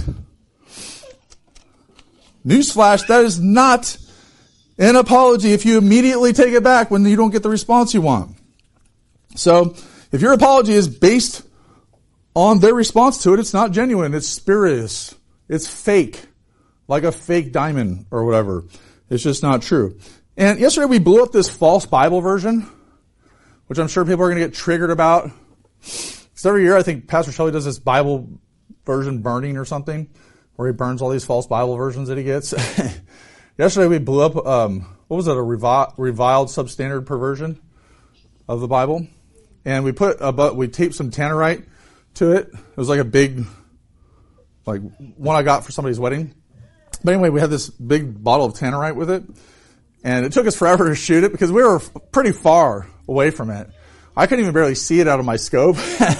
Newsflash, that is not an apology if you immediately take it back when you don't get the response you want. So, if your apology is based on their response to it, it's not genuine. It's spurious. It's fake. Like a fake diamond or whatever. It's just not true. And yesterday we blew up this false Bible version, which I'm sure people are going to get triggered about. Because every year I think Pastor Shelley does this Bible version burning or something, where he burns all these false Bible versions that he gets. Yesterday we blew up, um, what was it, a revi- reviled substandard perversion of the Bible. And we put a, but we taped some tannerite to it. It was like a big, like one I got for somebody's wedding. But anyway, we had this big bottle of tannerite with it. And it took us forever to shoot it because we were pretty far away from it. I couldn't even barely see it out of my scope.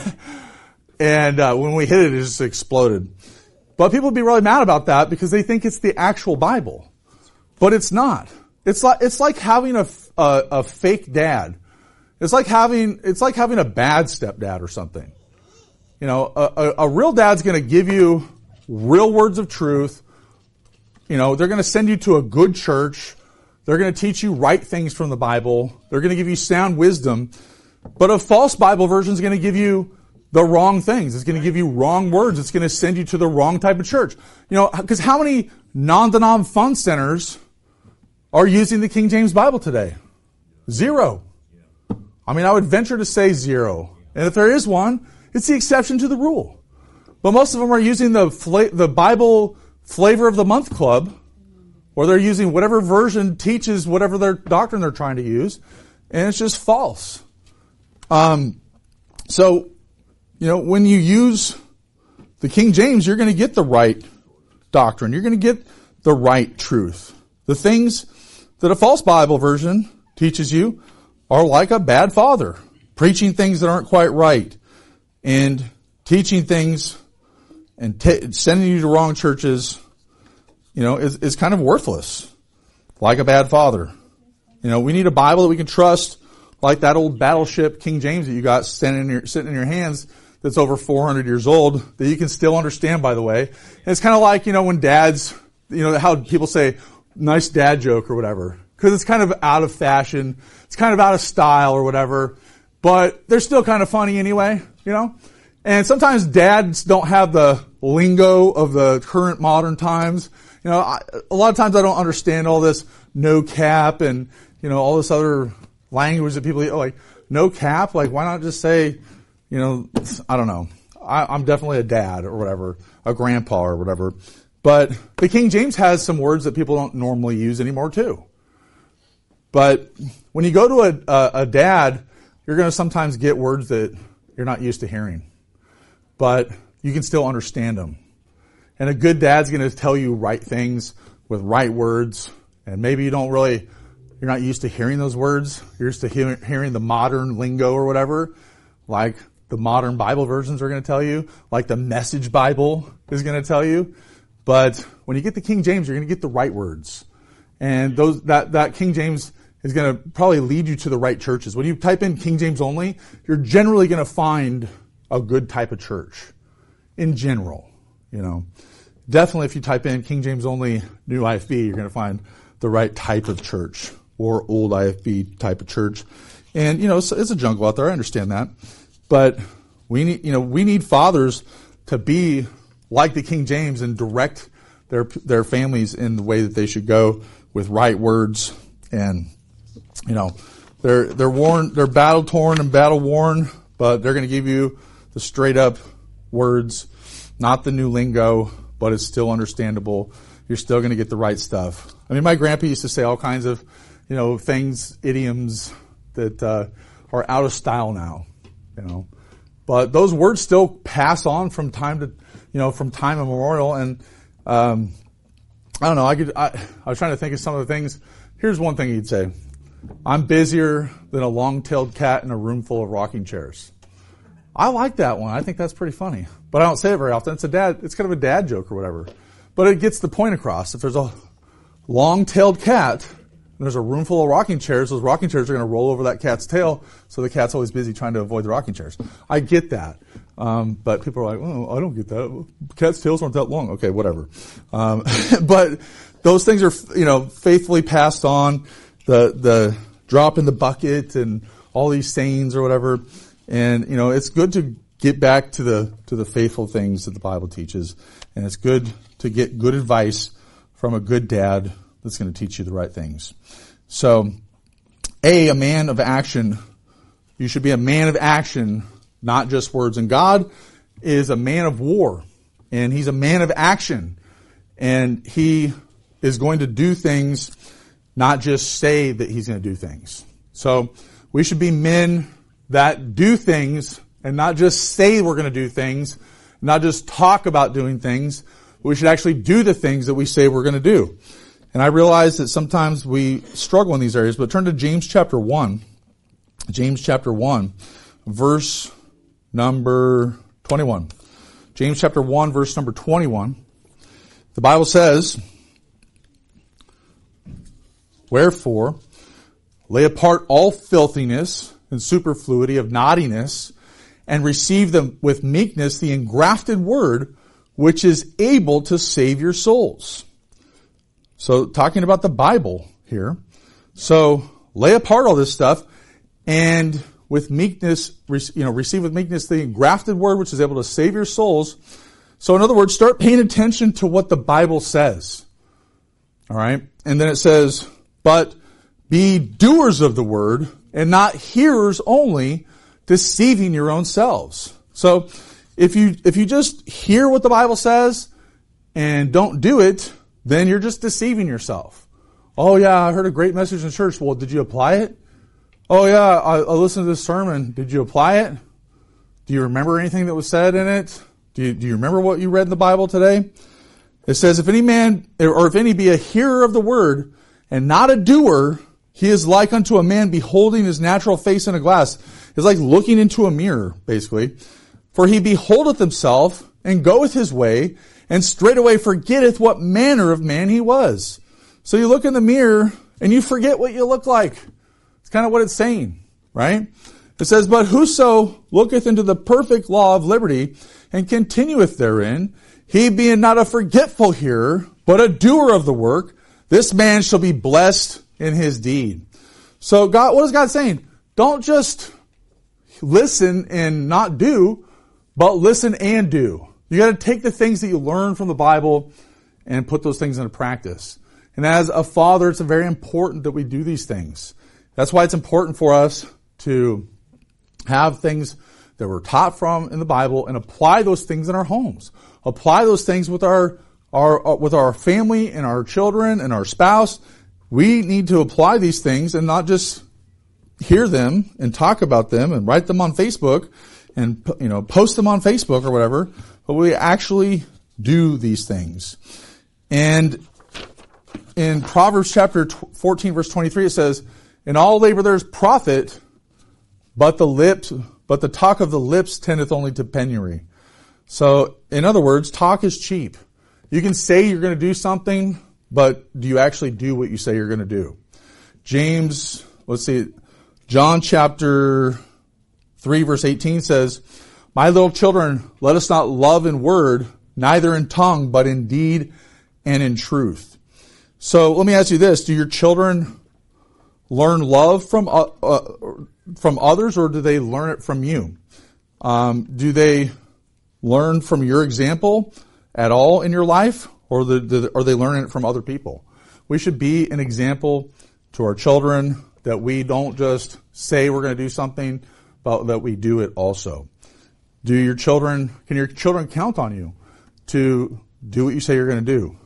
And uh, when we hit it, it just exploded. But people would be really mad about that because they think it's the actual Bible. But it's not. It's like, it's like having a, a, a fake dad. It's like having, it's like having a bad stepdad or something. You know, a, a, a real dad's gonna give you real words of truth. You know, they're gonna send you to a good church. They're gonna teach you right things from the Bible. They're gonna give you sound wisdom. But a false Bible version is gonna give you the wrong things. It's going to give you wrong words. It's going to send you to the wrong type of church. You know, because how many non-denom fun centers are using the King James Bible today? Zero. I mean, I would venture to say zero. And if there is one, it's the exception to the rule. But most of them are using the fla- the Bible Flavor of the Month Club, or they're using whatever version teaches whatever their doctrine they're trying to use, and it's just false. Um, so, you know, when you use the King James, you're going to get the right doctrine. You're going to get the right truth. The things that a false Bible version teaches you are like a bad father, preaching things that aren't quite right, and teaching things and t- sending you to wrong churches, you know, is, is kind of worthless, like a bad father. You know, we need a Bible that we can trust, like that old battleship King James that you got standing in your, sitting in your hands, that's over four hundred years old, that you can still understand, by the way. And it's kind of like, you know, when dads, you know, how people say, nice dad joke or whatever. Because it's kind of out of fashion. It's kind of out of style or whatever. But they're still kind of funny anyway, you know. And sometimes dads don't have the lingo of the current modern times. You know, I, a lot of times I don't understand all this no cap and, you know, all this other language that people, oh, like, no cap? Like, why not just say, you know, I don't know. I, I'm definitely a dad or whatever, a grandpa or whatever. But the King James has some words that people don't normally use anymore too. But when you go to a, a, a dad, you're going to sometimes get words that you're not used to hearing. But you can still understand them. And a good dad's going to tell you right things with right words. And maybe you don't really, you're not used to hearing those words. You're used to hear, hearing the modern lingo or whatever, like the modern Bible versions are going to tell you, like the Message Bible is going to tell you. But when you get the King James, you're going to get the right words. And those, that, that King James is going to probably lead you to the right churches. When you type in King James only, you're generally going to find a good type of church. In general, you know. Definitely if you type in King James only New I F B, you're going to find the right type of church, or old I F B type of church. And, you know, it's, it's a jungle out there. I understand that. But we need, you know, we need fathers to be like the King James and direct their, their families in the way that they should go with right words. And, you know, they're, they're worn, they're battle torn and battle worn, but they're going to give you the straight up words, not the new lingo, but it's still understandable. You're still going to get the right stuff. I mean, my grandpa used to say all kinds of, you know, things, idioms that uh, are out of style now, you know. But those words still pass on from time to, you know, from time immemorial. And um, I don't know. I could. I, I was trying to think of some of the things. Here's one thing he'd say: "I'm busier than a long-tailed cat in a room full of rocking chairs." I like that one. I think that's pretty funny. But I don't say it very often. It's a dad, it's kind of a dad joke or whatever. but it gets the point across. If there's a long-tailed cat, and there's a room full of rocking chairs, those rocking chairs are going to roll over that cat's tail, so the cat's always busy trying to avoid the rocking chairs. I get that. Um, but people are like, oh, I don't get that. Cats' tails aren't that long. Okay, whatever. Um, but those things are, you know, faithfully passed on. The, the drop in the bucket and all these sayings or whatever. And, you know, it's good to get back to the, to the faithful things that the Bible teaches. And it's good to get good advice from a good dad that's going to teach you the right things. So, A, a man of action. You should be a man of action, not just words. And God is a man of war. And He's a man of action. And He is going to do things, not just say that He's going to do things. So, we should be men that do things and not just say we're going to do things, not just talk about doing things. We should actually do the things that we say we're going to do. And I realize that sometimes we struggle in these areas, but turn to James chapter one. James chapter one, verse number twenty-one. James chapter one, verse number twenty-one. The Bible says, wherefore, lay apart all filthiness and superfluity of naughtiness, and receive them with meekness the engrafted word, which is able to save your souls. So, talking about the Bible here. So, lay apart all this stuff, and with meekness, you know, receive with meekness the engrafted word, which is able to save your souls. So, in other words, start paying attention to what the Bible says. All right? And then it says, but be doers of the word, and not hearers only, deceiving your own selves. So, if you, if you just hear what the Bible says, and don't do it, then you're just deceiving yourself. Oh yeah, I heard a great message in church. Well, did you apply it? Oh yeah, I, I listened to this sermon. Did you apply it? Do you remember anything that was said in it? Do you, do you remember what you read in the Bible today? It says, if any man, or if any be a hearer of the word, and not a doer, he is like unto a man beholding his natural face in a glass. It's like looking into a mirror, basically. For he beholdeth himself, and goeth his way, and straightway forgetteth what manner of man he was. So you look in the mirror, and you forget what you look like. It's kind of what it's saying, right? It says, but whoso looketh into the perfect law of liberty, and continueth therein, he being not a forgetful hearer, but a doer of the work, this man shall be blessed in his deed. So God, what is God saying? Don't just listen and not do, but listen and do. You got to take the things that you learn from the Bible and put those things into practice. And as a father, it's very important that we do these things. That's why it's important for us to have things that we're taught from in the Bible and apply those things in our homes. Apply those things with our, our, with our family and our children and our spouse. We need to apply these things and not just hear them and talk about them and write them on Facebook and, you know, post them on Facebook or whatever, but we actually do these things. And in Proverbs chapter fourteen, verse twenty-three, it says, in all labor there's profit, but the lips, but the talk of the lips tendeth only to penury. So, in other words, talk is cheap. You can say you're going to do something, but do you actually do what you say you're going to do? James, let's see, John chapter three, verse eighteen says, my little children, let us not love in word, neither in tongue, but in deed and in truth. So let me ask you this. Do your children learn love from uh, uh, from others, or do they learn it from you? Um, do they learn from your example at all in your life, or the, the, are they learning it from other people? We should be an example to our children, that we don't just say we're going to do something, but that we do it also. Do your children, can your children count on you to do what you say you're going to do?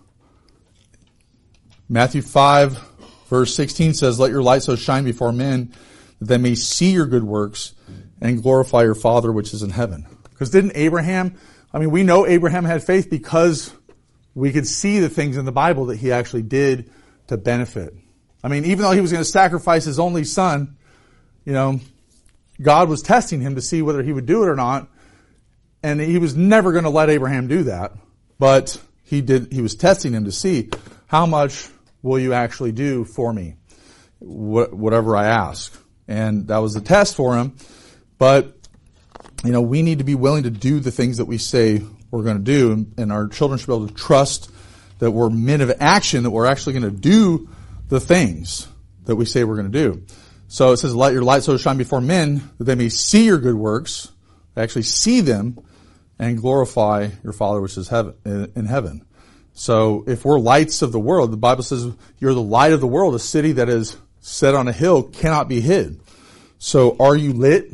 Matthew five, verse sixteen says, let your light so shine before men that they may see your good works and glorify your Father which is in heaven. Because didn't Abraham, I mean, we know Abraham had faith because we could see the things in the Bible that he actually did to benefit. I mean, even though he was going to sacrifice his only son, you know, God was testing him to see whether he would do it or not. And he was never going to let Abraham do that. But he did, he was testing him to see how much will you actually do for me, wh- whatever I ask. And that was the test for him. But, you know, we need to be willing to do the things that we say we're going to do. And, and our children should be able to trust that we're men of action, that we're actually going to do the things that we say we're going to do. So it says, let your light so shine before men that they may see your good works, actually see them, and glorify your Father which is heaven, in heaven. So if we're lights of the world, the Bible says you're the light of the world. A city that is set on a hill cannot be hid. So are you lit?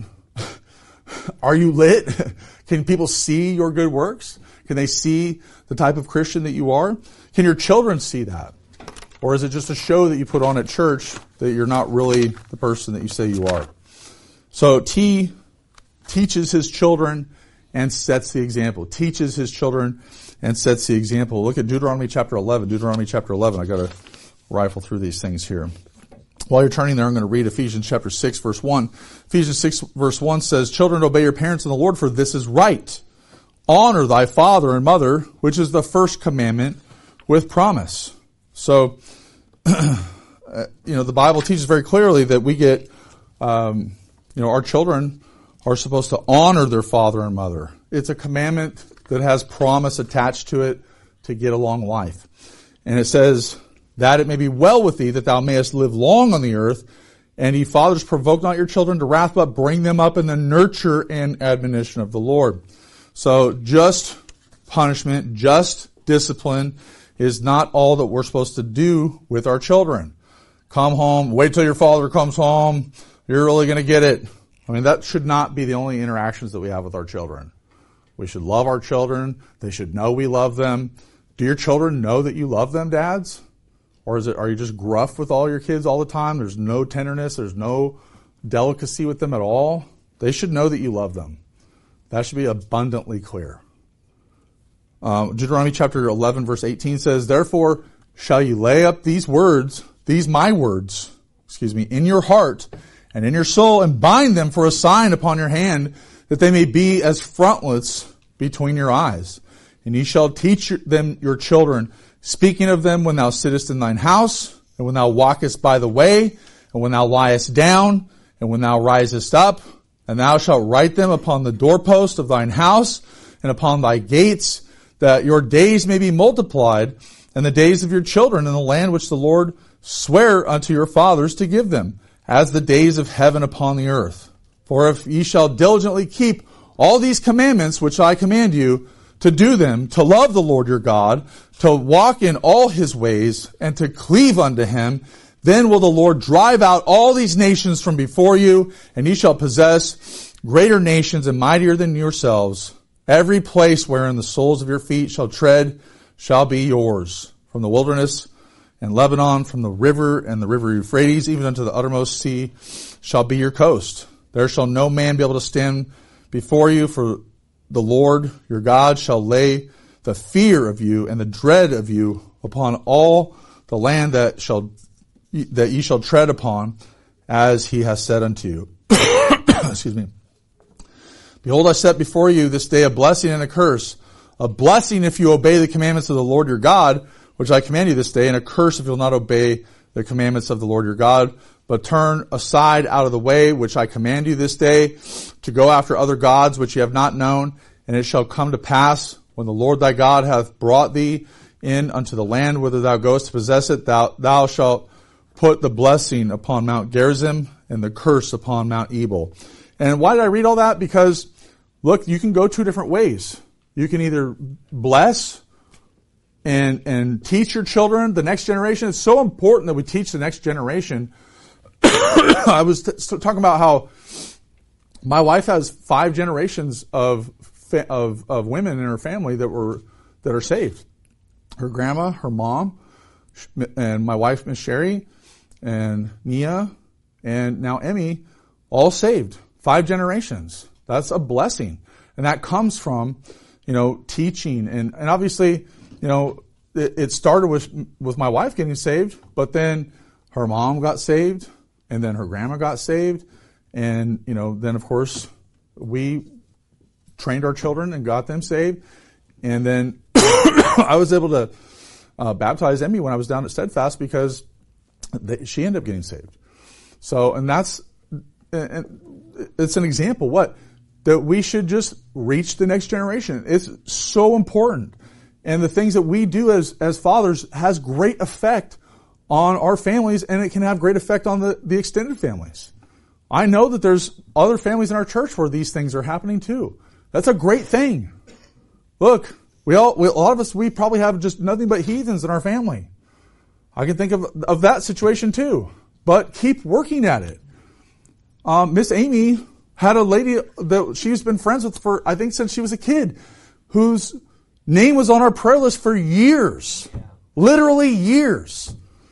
Are you lit? Can people see your good works? Can they see the type of Christian that you are? Can your children see that? Or is it just a show that you put on at church that you're not really the person that you say you are? So T teaches his children and sets the example. Teaches his children and sets the example. Look at Deuteronomy chapter eleven. Deuteronomy chapter eleven. I got to rifle through these things here. While you're turning there, I'm going to read Ephesians chapter six, verse one. Ephesians six, verse one says, "Children, obey your parents in the Lord, for this is right. Honor thy father and mother, which is the first commandment with promise." So, you know, the Bible teaches very clearly that we get, um, you know, our children are supposed to honor their father and mother. It's a commandment that has promise attached to it to get a long life. And it says, that it may be well with thee, that thou mayest live long on the earth. And ye fathers, provoke not your children to wrath, but bring them up in the nurture and admonition of the Lord. So just punishment, just discipline is not all that we're supposed to do with our children. Come home, wait till your father comes home, you're really going to get it. I mean, that should not be the only interactions that we have with our children. We should love our children. They should know we love them. Do your children know that you love them, dads? Or is it, are you just gruff with all your kids all the time? There's no tenderness. There's no delicacy with them at all. They should know that you love them. That should be abundantly clear. Um, Deuteronomy chapter eleven, verse eighteen says, "Therefore shall you lay up these words, these my words, excuse me, in your heart and in your soul, and bind them for a sign upon your hand, that they may be as frontlets between your eyes. And ye shall teach them your children, speaking of them when thou sittest in thine house, and when thou walkest by the way, and when thou liest down, and when thou risest up. And thou shalt write them upon the doorpost of thine house, and upon thy gates, that your days may be multiplied, and the days of your children in the land which the Lord sware unto your fathers to give them, as the days of heaven upon the earth. For if ye shall diligently keep all these commandments which I command you, to do them, to love the Lord your God, to walk in all his ways, and to cleave unto him, then will the Lord drive out all these nations from before you, and ye shall possess greater nations and mightier than yourselves. Every place wherein the soles of your feet shall tread shall be yours. From the wilderness and Lebanon, from the river and the river Euphrates, even unto the uttermost sea, shall be your coast. There shall no man be able to stand before you, for the Lord your God shall lay the fear of you and the dread of you upon all the land that shall that ye shall tread upon, as he has said unto you. Excuse me. Behold, I set before you this day a blessing and a curse. A blessing if you obey the commandments of the Lord your God, which I command you this day, and a curse if you'll not obey the commandments of the Lord your God, but turn aside out of the way which I command you this day, to go after other gods which ye have not known. And it shall come to pass, when the Lord thy God hath brought thee in unto the land whither thou goest to possess it, thou, thou shalt put the blessing upon Mount Gerizim and the curse upon Mount Ebal. And why did I read all that? Because, look, you can go two different ways. You can either bless and and teach your children, the next generation. It's so important that we teach the next generation. I was t- talking about how my wife has five generations of fa- of of women in her family that were that are saved. Her grandma, her mom, and my wife, Miss Sherry, and Nia, and now Emmy, all saved. Five generations. That's a blessing. And that comes from, you know, teaching. And, and obviously, you know, it, it started with, with my wife getting saved, but then her mom got saved, and then her grandma got saved. And, you know, then of course, we trained our children and got them saved. And then I was able to uh, baptize Emmy when I was down at Steadfast because they, she ended up getting saved. So, and that's, and it's an example, what? That we should just reach the next generation. It's so important. And the things that we do as, as fathers has great effect on our families, and it can have great effect on the, the extended families. I know that there's other families in our church where these things are happening too. That's a great thing. Look, we all, we, a lot of us, we probably have just nothing but heathens in our family. I can think of, of that situation too. But keep working at it. Um, Miss Amy had a lady that she's been friends with for, I think, since she was a kid, whose name was on our prayer list for years. Literally years.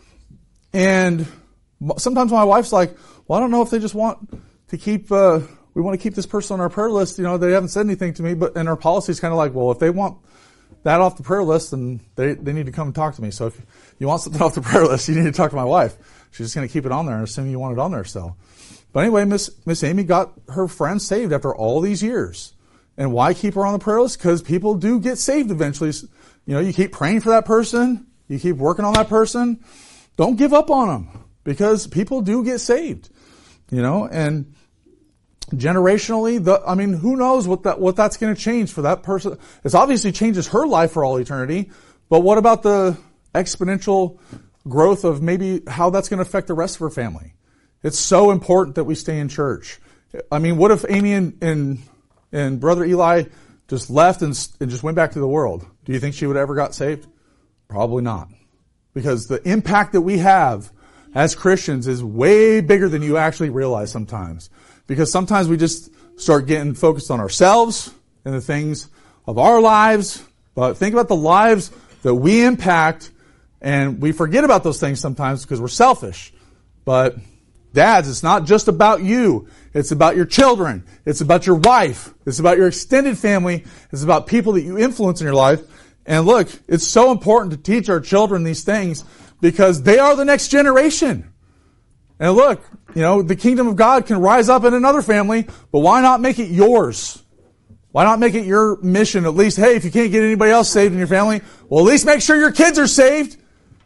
And sometimes my wife's like, well, I don't know if they just want to keep, uh, we want to keep this person on our prayer list. You know, they haven't said anything to me, but, and our policy is kind of like, well, if they want that off the prayer list, then they, they need to come and talk to me. So if you want something off the prayer list, you need to talk to my wife. She's just going to keep it on there and assume you want it on there still. But anyway, Miss, Miss Amy got her friend saved after all these years. And why keep her on the prayer list? Because people do get saved eventually. You know, you keep praying for that person. You keep working on that person. Don't give up on them, because people do get saved. You know, and generationally, the, I mean, who knows what that, what that's going to change for that person. It's obviously changes her life for all eternity. But what about the exponential growth of maybe how that's going to affect the rest of her family? It's so important that we stay in church. I mean, what if Amy and, and, and Brother Eli just left and, and just went back to the world? Do you think she would ever got saved? Probably not. Because the impact that we have as Christians is way bigger than you actually realize sometimes. Because sometimes we just start getting focused on ourselves and the things of our lives. But think about the lives that we impact, and we forget about those things sometimes because we're selfish. But dads, it's not just about you. It's about your children. It's about your wife. It's about your extended family. It's about people that you influence in your life. And look, it's so important to teach our children these things because they are the next generation. And look, you know, the kingdom of God can rise up in another family, but why not make it yours? Why not make it your mission? At least, hey, if you can't get anybody else saved in your family, well, at least make sure your kids are saved.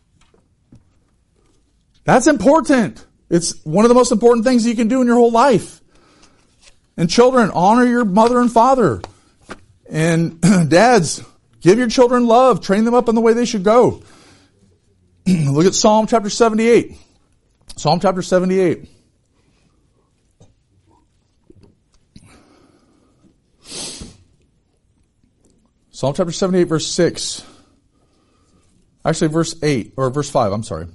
That's important. It's one of the most important things you can do in your whole life. And children, honor your mother and father. And dads, give your children love. Train them up in the way they should go. Look at Psalm chapter seventy-eight. Psalm chapter seventy-eight. Psalm chapter seventy-eight, verse six. Actually, verse eight, or verse five, I'm sorry.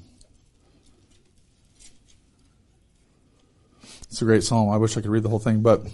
It's a great psalm. I wish I could read the whole thing, but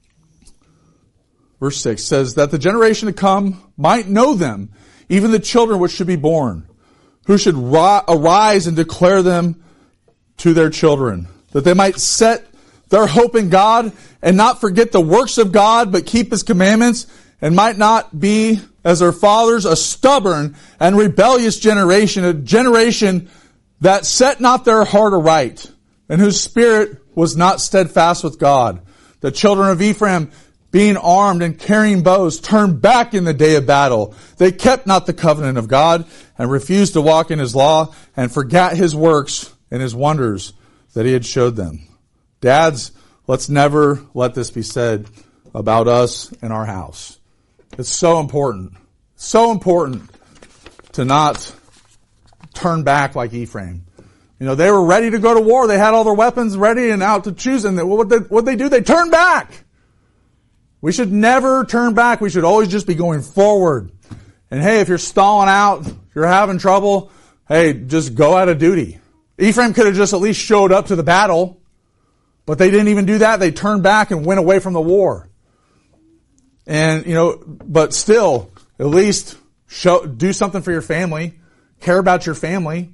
verse six says, that the generation to come might know them, even the children which should be born, who should ri- arise and declare them to their children, that they might set their hope in God and not forget the works of God, but keep His commandments, and might not be, as their fathers, a stubborn and rebellious generation, a generation that set not their heart aright, and whose spirit was not steadfast with God. The children of Ephraim, being armed and carrying bows, turned back in the day of battle. They kept not the covenant of God, and refused to walk in His law, and forgot His works and His wonders that He had showed them. Dads, let's never let this be said about us and our house. It's so important. So important to not turn back like Ephraim. You know, they were ready to go to war. They had all their weapons ready and out to choose. And what they, what they do? They turn back. We should never turn back. We should always just be going forward. And hey, if you're stalling out, if you're having trouble, hey, just go out of duty. Ephraim could have just at least showed up to the battle, but they didn't even do that. They turned back and went away from the war. And, you know, but still, at least show, do something for your family. Care about your family.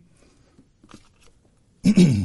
And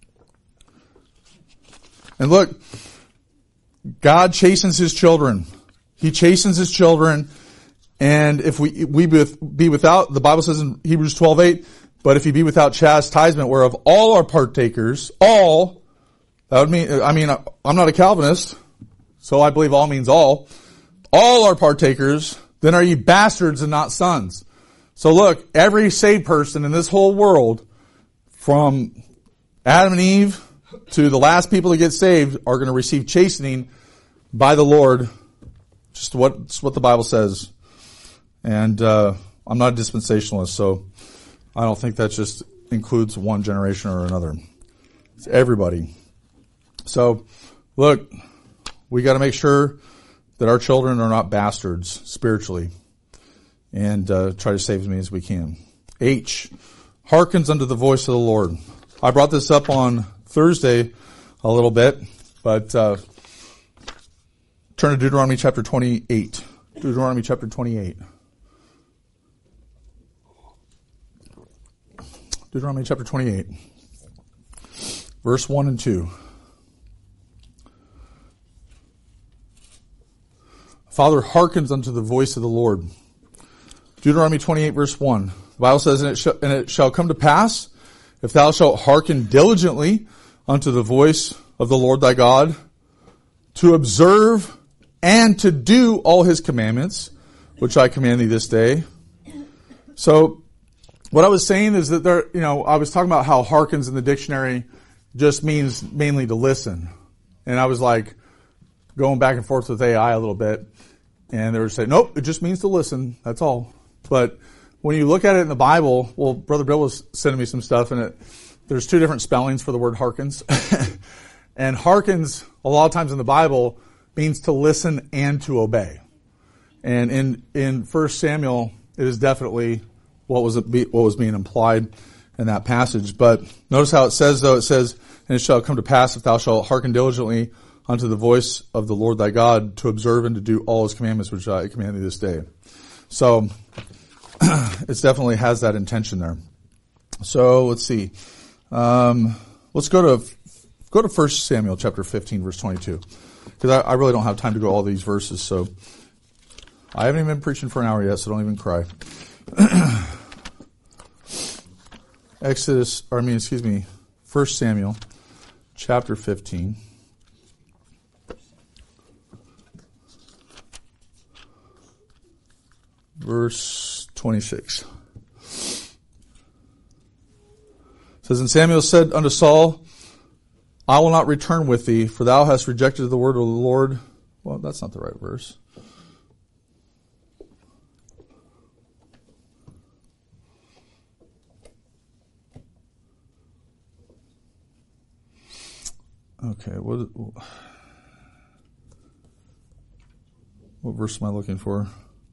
look, God chastens His children. He chastens His children. And if we, we be without, the Bible says in Hebrews twelve eight, but if you be without chastisement, whereof all are partakers, all, that would mean, I mean, I'm not a Calvinist, so I believe all means all. All are partakers, then are ye bastards and not sons. So look, every saved person in this whole world, from Adam and Eve to the last people to get saved, are going to receive chastening by the Lord. Just what, it's what the Bible says. And uh, I'm not a dispensationalist, so I don't think that just includes one generation or another. It's everybody. So, look, we got to make sure that our children are not bastards spiritually, and uh, try to save as many as we can. H, hearkens unto the voice of the Lord. I brought this up on Thursday a little bit, but uh, turn to Deuteronomy chapter twenty-eight. Deuteronomy chapter twenty-eight. Deuteronomy chapter twenty-eight, verse one and two. Father hearkens unto the voice of the Lord. Deuteronomy twenty-eight, verse one. The Bible says, and it, sh- and it shall come to pass, if thou shalt hearken diligently unto the voice of the Lord thy God, to observe and to do all his commandments, which I command thee this day. So, what I was saying is that there, you know, I was talking about how hearkens in the dictionary just means mainly to listen. And I was like, going back and forth with A I a little bit. And they were saying, nope, it just means to listen. That's all. But when you look at it in the Bible, well, Brother Bill was sending me some stuff, and it, there's two different spellings for the word hearkens. And hearkens, a lot of times in the Bible, means to listen and to obey. And in, in First Samuel, it is definitely what was it be, what was being implied in that passage. But notice how it says, though, it says, and it shall come to pass if thou shalt hearken diligently unto the voice of the Lord thy God, to observe and to do all his commandments which I command thee this day. So it definitely has that intention there. So let's see. Um, let's go to go to First Samuel chapter fifteen, verse twenty-two, because I, I really don't have time to go all these verses. So I haven't even been preaching for an hour yet, so don't even cry. Exodus, or I mean, excuse me, First Samuel chapter fifteen. Verse twenty-six. It says, and Samuel said unto Saul, I will not return with thee, for thou hast rejected the word of the Lord. Well, that's not the right verse. Okay, what, what verse am I looking for?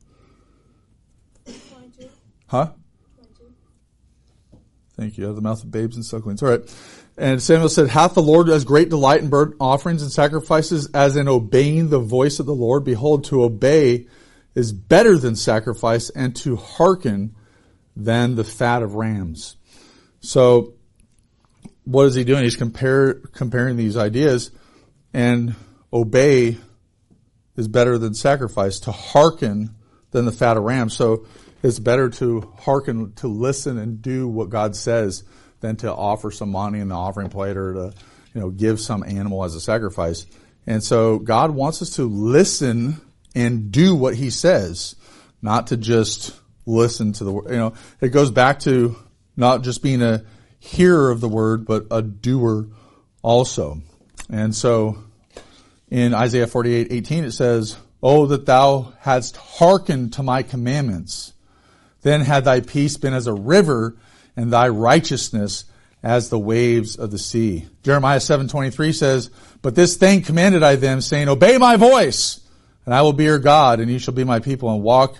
twenty-two. Huh? twenty-two. Thank you. Out of the mouth of babes and sucklings. All right. And Samuel said, hath the Lord as great delight in burnt offerings and sacrifices as in obeying the voice of the Lord? Behold, to obey is better than sacrifice, and to hearken than the fat of rams. So, what is he doing? He's compare, comparing these ideas, and obey is better than sacrifice. To hearken than the fat of rams. So, it's better to hearken, to listen and do what God says than to offer some money in the offering plate or to, you know, give some animal as a sacrifice. And so God wants us to listen and do what he says, not to just listen to the word. You know, it goes back to not just being a hearer of the word, but a doer also. And so in Isaiah forty-eight eighteen, it says, oh, that thou hadst hearkened to my commandments. Then had thy peace been as a river, and thy righteousness as the waves of the sea. Jeremiah seven twenty-three says, but this thing commanded I them, saying, obey my voice, and I will be your God, and ye shall be my people, and walk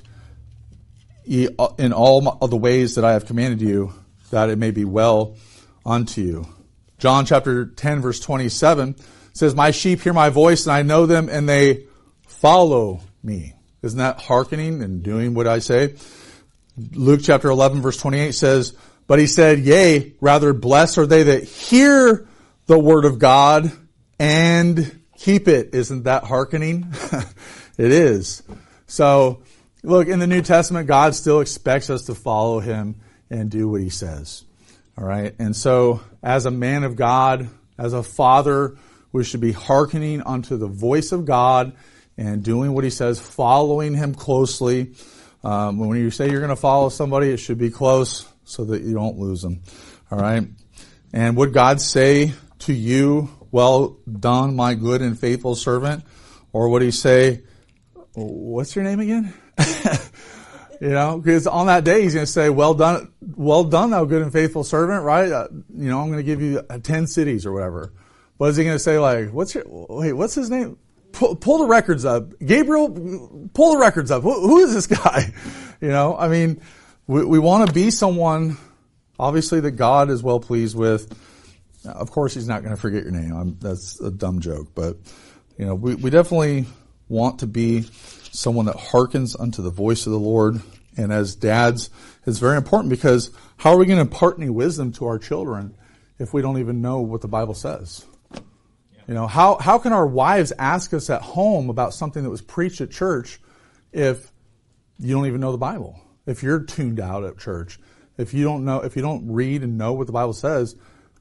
ye in all of the ways that I have commanded you, that it may be well unto you. John chapter ten, verse twenty-seven says, my sheep hear my voice, and I know them, and they follow me. Isn't that hearkening and doing what I say? Luke chapter eleven, verse twenty-eight says, but he said, yea, rather blessed are they that hear the word of God and keep it. Isn't that hearkening? It is. So, look, in the New Testament, God still expects us to follow him and do what he says. All right. And so, as a man of God, as a father, we should be hearkening unto the voice of God and doing what he says, following him closely. Um, when you say you're going to follow somebody, it should be close so that you don't lose them. All right. And would God say to you, well done, my good and faithful servant? Or would he say, what's your name again? You know, because on that day he's going to say, well done, well done, thou good and faithful servant, right? Uh, you know, I'm going to give you uh, ten cities or whatever. What is he going to say? Like, what's your, wait, what's his name? Pull, pull the records up. Gabriel, pull the records up. Who, who is this guy? You know, I mean, we, we want to be someone, obviously, that God is well pleased with. Of course, he's not going to forget your name. I'm, that's a dumb joke, but, you know, we, we definitely want to be someone that hearkens unto the voice of the Lord. And as dads, it's very important, because how are we going to impart any wisdom to our children if we don't even know what the Bible says? Yeah. You know, how, how can our wives ask us at home about something that was preached at church if you don't even know the Bible? If you're tuned out at church, if you don't know, if you don't read and know what the Bible says,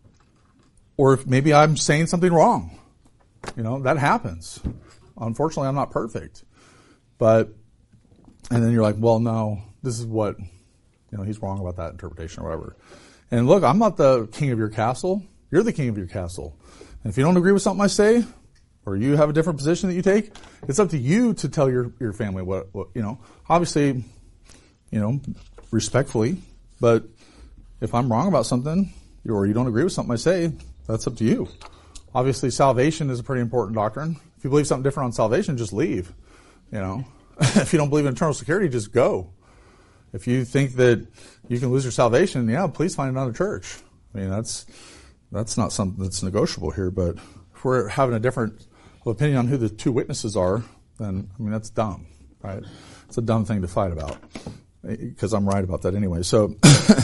or if maybe I'm saying something wrong, you know, that happens. Unfortunately, I'm not perfect. But, and then you're like, well, no, this is what, you know, he's wrong about that interpretation or whatever. And look, I'm not the king of your castle. You're the king of your castle. And if you don't agree with something I say, or you have a different position that you take, it's up to you to tell your, your family what, what, you know, obviously, you know, respectfully. But if I'm wrong about something, or you don't agree with something I say, that's up to you. Obviously, salvation is a pretty important doctrine. If you believe something different on salvation, just leave. You know, if you don't believe in eternal security, just go. If you think that you can lose your salvation, yeah, please find another church. I mean, that's that's not something that's negotiable here. But if we're having a different opinion on who the two witnesses are, then, I mean, that's dumb, right? It's a dumb thing to fight about, because I'm right about that anyway. So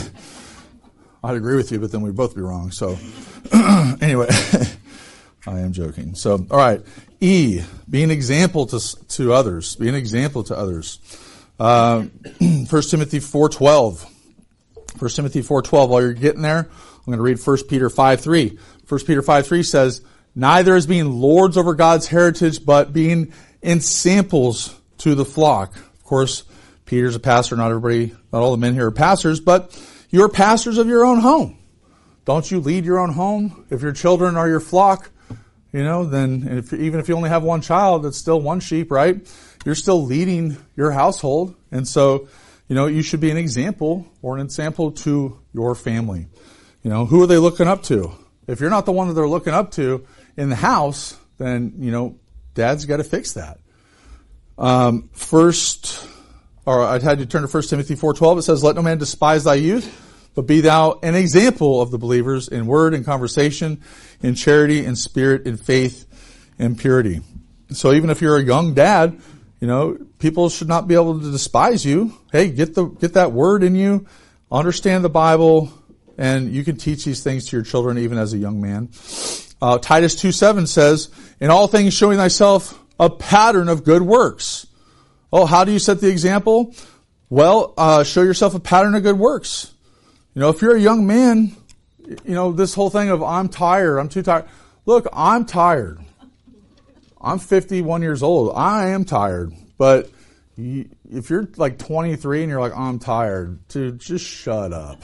I'd agree with you, but then we'd both be wrong. So anyway, I am joking. So, all right. E, be an example to to others. Be an example to others. Uh, First Timothy four twelve. First Timothy four twelve. While you're getting there, I'm going to read First Peter five three. First Peter five three says, neither as being lords over God's heritage, but being ensamples to the flock. Of course, Peter's a pastor. Not everybody, not all the men here are pastors, but you're pastors of your own home. Don't you lead your own home? If your children are your flock, you know, then if, even if you only have one child, it's still one sheep, right? You're still leading your household. And so, you know, you should be an example or an example to your family. You know, who are they looking up to? If you're not the one that they're looking up to in the house, then, you know, dad's got to fix that. Um, first, or I'd had you turn to First Timothy four twelve. It says, let no man despise thy youth, but be thou an example of the believers in word and conversation, in charity, in spirit, in faith, and purity. So even if you're a young dad, you know, people should not be able to despise you. Hey, get the, get that word in you, understand the Bible, and you can teach these things to your children even as a young man. Uh, Titus two seven says, in all things showing thyself a pattern of good works. Oh, how do you set the example? Well, uh, show yourself a pattern of good works. You know, if you're a young man, you know, this whole thing of I'm tired, I'm too tired. Look, I'm tired. I'm fifty-one years old. I am tired. But you, if you're like twenty-three and you're like, I'm tired, dude, just shut up.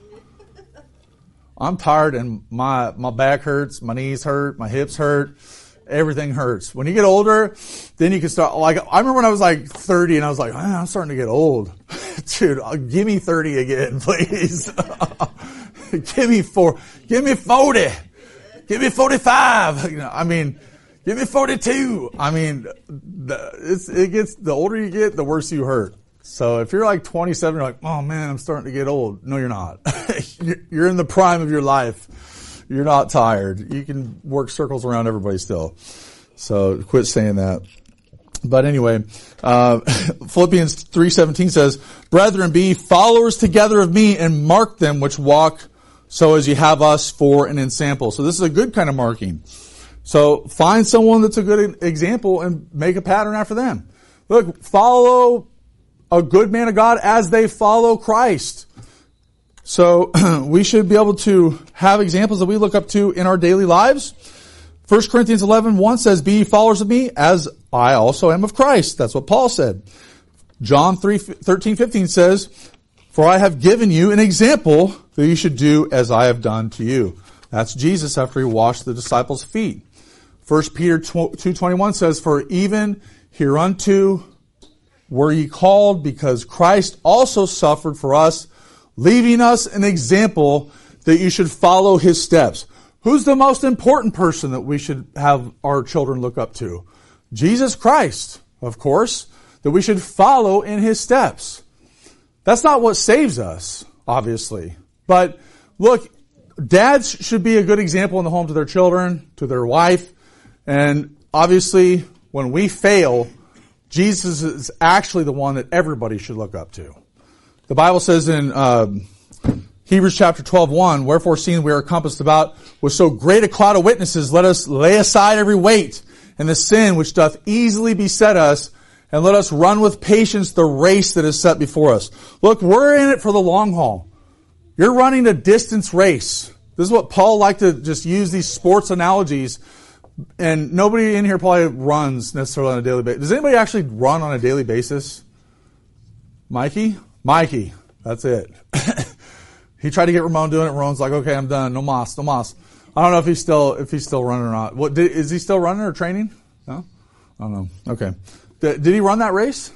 I'm tired and my, my back hurts, my knees hurt, my hips hurt, everything hurts. When you get older, then you can start, like, I remember when I was like thirty and I was like, man, I'm starting to get old. Dude, give me thirty again, please. Give me four, give me forty, give me forty-five. You know, I mean, give me forty-two. I mean, the, it's, it gets, the older you get, the worse you hurt. So if you're like twenty-seven, you're like, oh man, I'm starting to get old. No, you're not. You're in the prime of your life. You're not tired. You can work circles around everybody still. So quit saying that. But anyway, uh, Philippians three seventeen says, brethren, be followers together of me and mark them which walk so as you have us for an ensample. So this is a good kind of marking. So find someone that's a good example and make a pattern after them. Look, follow a good man of God as they follow Christ. So we should be able to have examples that we look up to in our daily lives. First Corinthians eleven one says, be ye followers of me as I also am of Christ. That's what Paul said. John three thirteen fifteen says, "For I have given you an example that you should do as I have done to you." That's Jesus after he washed the disciples' feet. First Peter two twenty-one says, "For even hereunto were ye called, because Christ also suffered for us, leaving us an example that you should follow his steps." Who's the most important person that we should have our children look up to? Jesus Christ, of course, that we should follow in his steps. That's not what saves us, obviously. But look, dads should be a good example in the home to their children, to their wife. And obviously, when we fail, Jesus is actually the one that everybody should look up to. The Bible says in um, Hebrews chapter twelve one, "Wherefore, seeing we are compassed about with so great a cloud of witnesses, let us lay aside every weight and the sin which doth easily beset us, and let us run with patience the race that is set before us." Look, we're in it for the long haul. You're running a distance race. This is what Paul liked to just use these sports analogies. And nobody in here probably runs necessarily on a daily basis. Does anybody actually run on a daily basis? Mikey? Mikey. That's it. He tried to get Ramon doing it. Ramon's like, "Okay, I'm done. No mas, no mas." I don't know if he's still if he's still running or not. What did, is he still running or training? No, I don't know. Okay, did, did he run that race?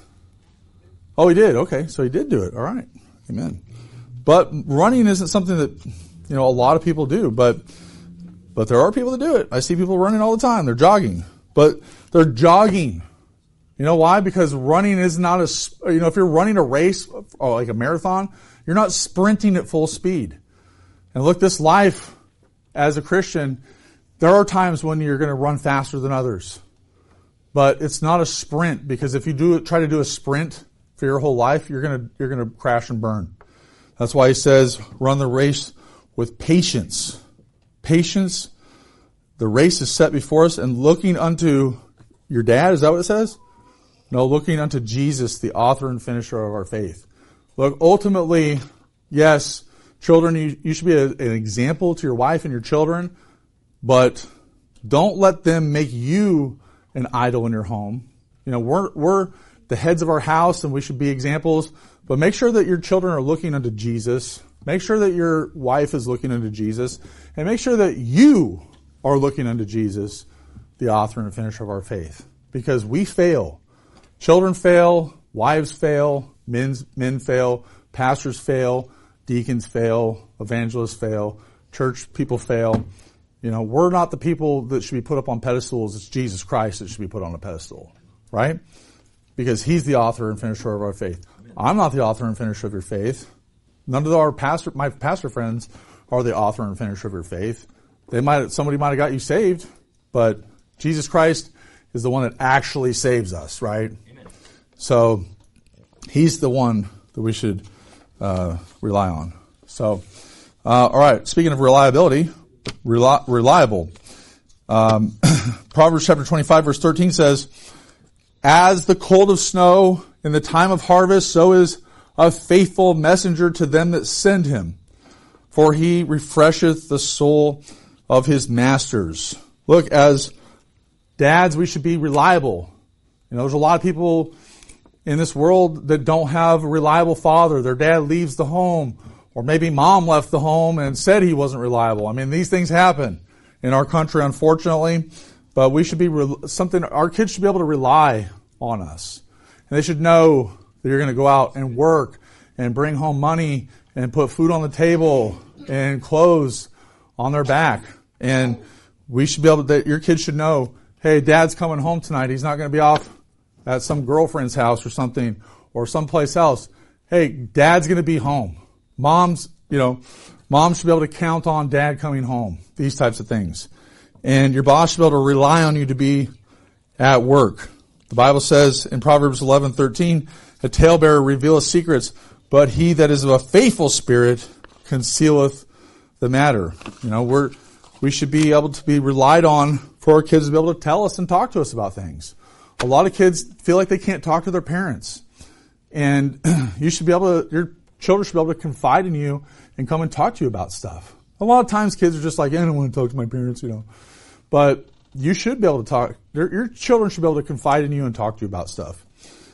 Oh, he did. Okay, so he did do it. All right, amen. But running isn't something that you know a lot of people do. But but there are people that do it. I see people running all the time. They're jogging, but they're jogging. You know why? Because running is not a you know if you're running a race or like a marathon, you're not sprinting at full speed. And look, this life as a Christian, there are times when you're going to run faster than others. But it's not a sprint, because if you do try to do a sprint for your whole life, you're going to you're going to crash and burn. That's why he says, "Run the race with patience." Patience. The race is set before us, and looking unto your dad, is that what it says? No, looking unto Jesus, the author and finisher of our faith. Look, ultimately, yes, children, you, you should be a, an example to your wife and your children, but don't let them make you an idol in your home. You know, we're, we're the heads of our house and we should be examples, but make sure that your children are looking unto Jesus. Make sure that your wife is looking unto Jesus, and make sure that you are looking unto Jesus, the author and finisher of our faith, because we fail. Children fail, wives fail, men, men fail, pastors fail, deacons fail, evangelists fail, church people fail. You know, we're not the people that should be put up on pedestals. It's Jesus Christ that should be put on a pedestal, right? Because he's the author and finisher of our faith. I'm not the author and finisher of your faith. None of our pastor, my pastor friends are the author and finisher of your faith. They might, somebody might have got you saved, but Jesus Christ is the one that actually saves us, right? Amen. So he's the one that we should uh, rely on. So, uh, all right. Speaking of reliability, reli- reliable. Um, Proverbs chapter twenty-five, verse thirteen says, "As the cold of snow in the time of harvest, so is a faithful messenger to them that send him. For he refresheth the soul of his masters." Look, as dads, we should be reliable. You know, there's a lot of people in this world that don't have a reliable father. Their dad leaves the home, or maybe mom left the home and said he wasn't reliable. I mean, these things happen in our country, unfortunately. But we should be re- something. Our kids should be able to rely on us, and they should know that you're going to go out and work and bring home money and put food on the table and clothes on their back. And we should be able to, that your kids should know, hey, dad's coming home tonight. He's not going to be off at some girlfriend's house or something or someplace else. Hey, dad's going to be home. Mom's, you know, mom should be able to count on dad coming home. These types of things. And your boss should be able to rely on you to be at work. The Bible says in Proverbs eleven thirteen, "A talebearer revealeth secrets, but he that is of a faithful spirit concealeth the matter." You know, we're, we should be able to be relied on for our kids to be able to tell us and talk to us about things. A lot of kids feel like they can't talk to their parents. And you should be able to, your children should be able to confide in you and come and talk to you about stuff. A lot of times kids are just like, I don't want to talk to my parents, you know. But you should be able to talk, your, your children should be able to confide in you and talk to you about stuff.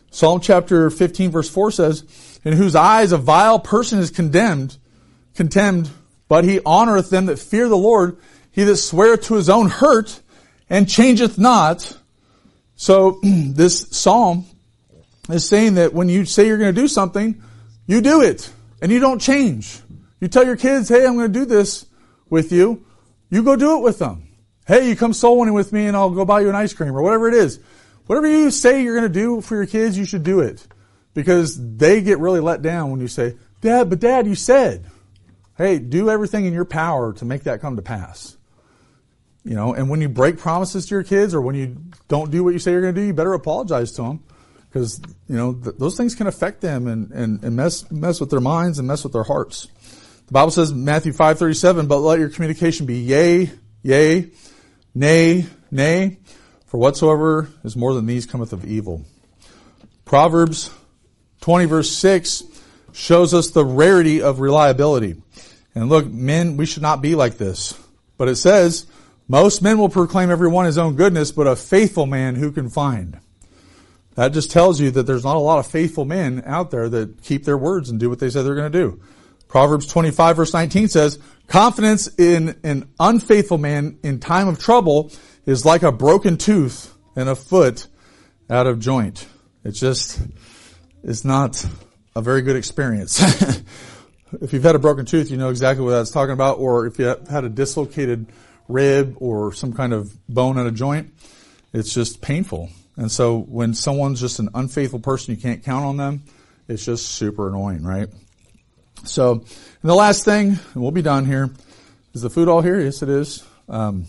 Psalm chapter fifteen verse four says, in whose eyes a vile person is condemned, contemned, but he honoreth them that fear the Lord. He that sweareth to his own hurt and changeth not. So this psalm is saying that when you say you're going to do something, you do it and you don't change. You tell your kids, hey, I'm going to do this with you. You go do it with them. Hey, you come soul winning with me and I'll go buy you an ice cream or whatever it is. Whatever you say you're going to do for your kids, you should do it. Because they get really let down when you say, Dad, but Dad, you said. Hey, do everything in your power to make that come to pass. You know, and when you break promises to your kids or when you don't do what you say you're going to do, you better apologize to them. Because, you know, th- those things can affect them and, and, and mess mess with their minds and mess with their hearts. The Bible says in Matthew five thirty-seven, but let your communication be yea, yea, nay, nay, for whatsoever is more than these cometh of evil. Proverbs twenty verse six shows us the rarity of reliability. And look, men, we should not be like this. But it says, most men will proclaim every one his own goodness, but a faithful man who can find? That just tells you that there's not a lot of faithful men out there that keep their words and do what they say they're going to do. Proverbs twenty-five verse nineteen says, confidence in an unfaithful man in time of trouble is like a broken tooth and a foot out of joint. It's just, it's not a very good experience. If you've had a broken tooth, you know exactly what that's talking about. Or if you have had a dislocated rib or some kind of bone at a joint, it's just painful. And so when someone's just an unfaithful person, you can't count on them, it's just super annoying, right? So, and the last thing, and we'll be done here, is the food all here? Yes, it is. Um,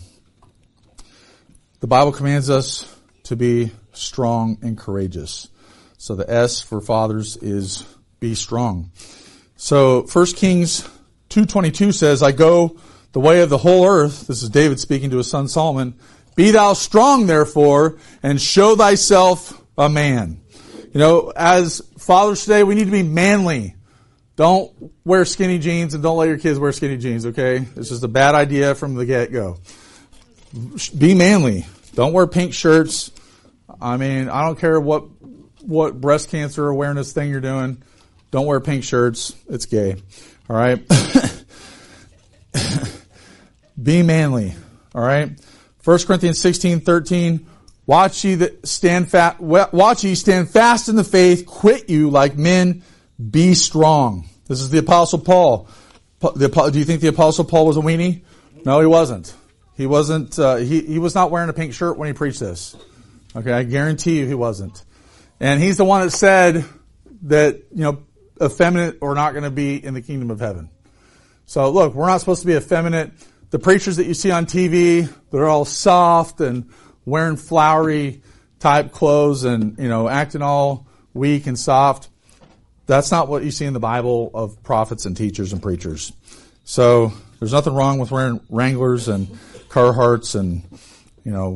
the Bible commands us to be strong and courageous. So the S for fathers is be strong. So First Kings two twenty-two says, I go the way of the whole earth. This is David speaking to his son Solomon. Be thou strong, therefore, and show thyself a man. You know, as fathers today, we need to be manly. Don't wear skinny jeans and don't let your kids wear skinny jeans, okay? This is a bad idea from the get-go. Be manly. Don't wear pink shirts. I mean, I don't care what what breast cancer awareness thing you're doing. Don't wear pink shirts. It's gay. All right? Be manly. All right? First Corinthians sixteen thirteen. Watch ye that stand fast. Watch ye stand fast in the faith. Quit you like men. Be strong. This is the Apostle Paul. The, do you think the Apostle Paul was a weenie? No, he wasn't. He wasn't. Uh, he he was not wearing a pink shirt when he preached this. Okay, I guarantee you he wasn't. And he's the one that said that, you know, effeminate are not going to be in the kingdom of heaven. So look, we're not supposed to be effeminate. The preachers that you see on T V, they're all soft and wearing flowery type clothes and, you know, acting all weak and soft. That's not what you see in the Bible of prophets and teachers and preachers. So there's nothing wrong with wearing Wranglers and Carhartts and, you know,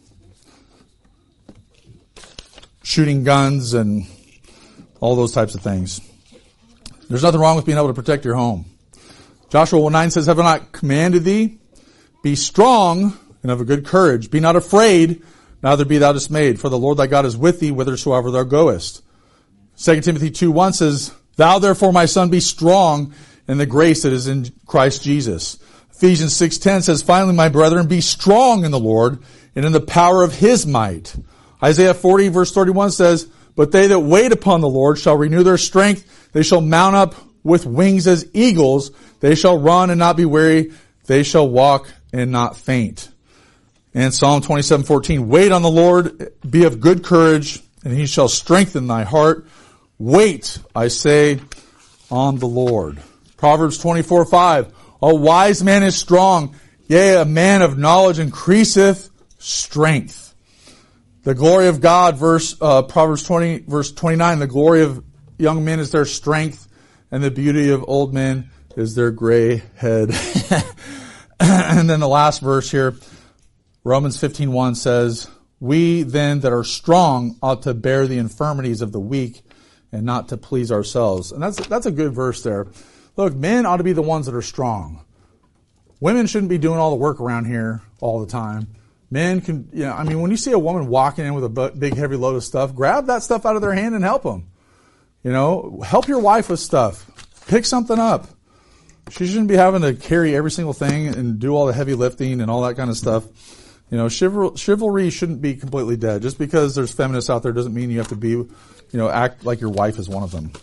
shooting guns and all those types of things. There's nothing wrong with being able to protect your home. Joshua one nine says, have I not commanded thee? Be strong and of a good courage. Be not afraid, neither be thou dismayed. For the Lord thy God is with thee whithersoever thou goest. Second Timothy two one says, thou therefore, my son, be strong in the grace that is in Christ Jesus. Ephesians six ten says, finally, my brethren, be strong in the Lord and in the power of his might. Isaiah forty verse thirty-one says, but they that wait upon the Lord shall renew their strength. They shall mount up with wings as eagles. They shall run and not be weary. They shall walk and not faint. And Psalm twenty-seven fourteen, wait on the Lord, be of good courage, and he shall strengthen thy heart. Wait, I say, on the Lord. Proverbs twenty-four five, a wise man is strong, yea, a man of knowledge increaseth strength. The glory of God, verse uh, Proverbs twenty, verse twenty-nine, the glory of young men is their strength, and the beauty of old men is their gray head. And then the last verse here, Romans fifteen one says, we then that are strong ought to bear the infirmities of the weak and not to please ourselves. And that's that's a good verse there. Look, men ought to be the ones that are strong. Women shouldn't be doing all the work around here all the time. Men can, you know, I mean, when you see a woman walking in with a big heavy load of stuff, grab that stuff out of their hand and help them. You know, help your wife with stuff. Pick something up. She shouldn't be having to carry every single thing and do all the heavy lifting and all that kind of stuff. You know, chival- chivalry shouldn't be completely dead. Just because there's feminists out there doesn't mean you have to be, you know, act like your wife is one of them.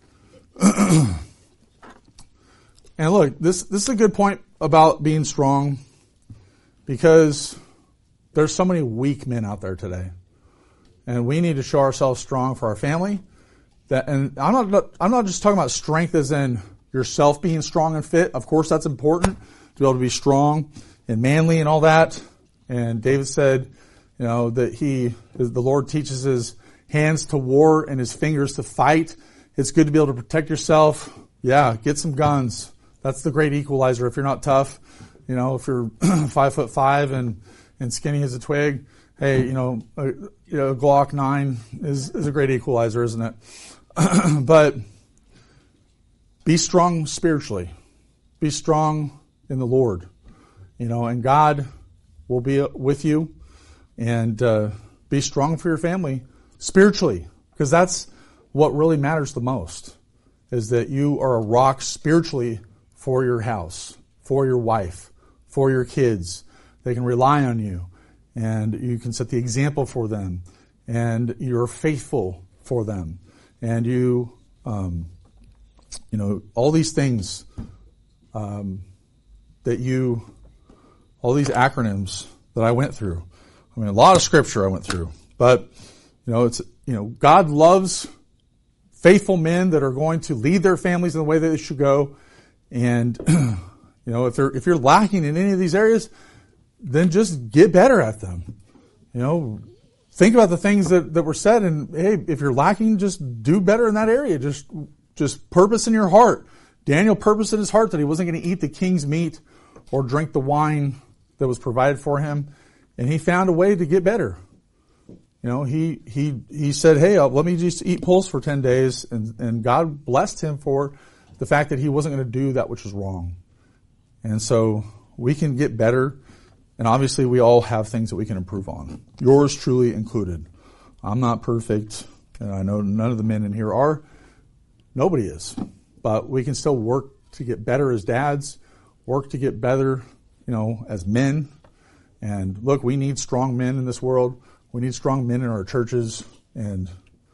And look, this this is a good point about being strong, because there's so many weak men out there today, and we need to show ourselves strong for our family. That, and I'm not I'm not just talking about strength as in yourself being strong and fit. Of course, that's important to be able to be strong and manly and all that. And David said, you know, that he, the Lord teaches his hands to war and his fingers to fight. It's good to be able to protect yourself. Yeah, get some guns. That's the great equalizer. If you're not tough, you know, if you're five foot five and, and skinny as a twig, hey, you know, a, you know, a Glock nine is, is a great equalizer, isn't it? But be strong spiritually. Be strong in the Lord, you know, and God will be with you. And uh, be strong for your family spiritually, because that's what really matters the most, is that you are a rock spiritually for your house, for your wife, for your kids. They can rely on you, and you can set the example for them, and you're faithful for them, and you, um, you know, all these things um, that you, all these acronyms that I went through. I mean, a lot of scripture I went through, but you know, it's, you know, God loves faithful men that are going to lead their families in the way that they should go. And, you know, if they're, if you're lacking in any of these areas, then just get better at them. You know, think about the things that, that were said, and hey, if you're lacking, just do better in that area. Just, just purpose in your heart. Daniel purposed in his heart that he wasn't going to eat the king's meat or drink the wine that was provided for him. And he found a way to get better. You know, he, he, he said, hey, uh, let me just eat pulse for ten days. And, and God blessed him for the fact that he wasn't going to do that which was wrong. And so we can get better. And obviously we all have things that we can improve on. Yours truly included. I'm not perfect. And I know none of the men in here are. Nobody is. But we can still work to get better as dads, work to get better, you know, as men. And look, we need strong men in this world. We need strong men in our churches. And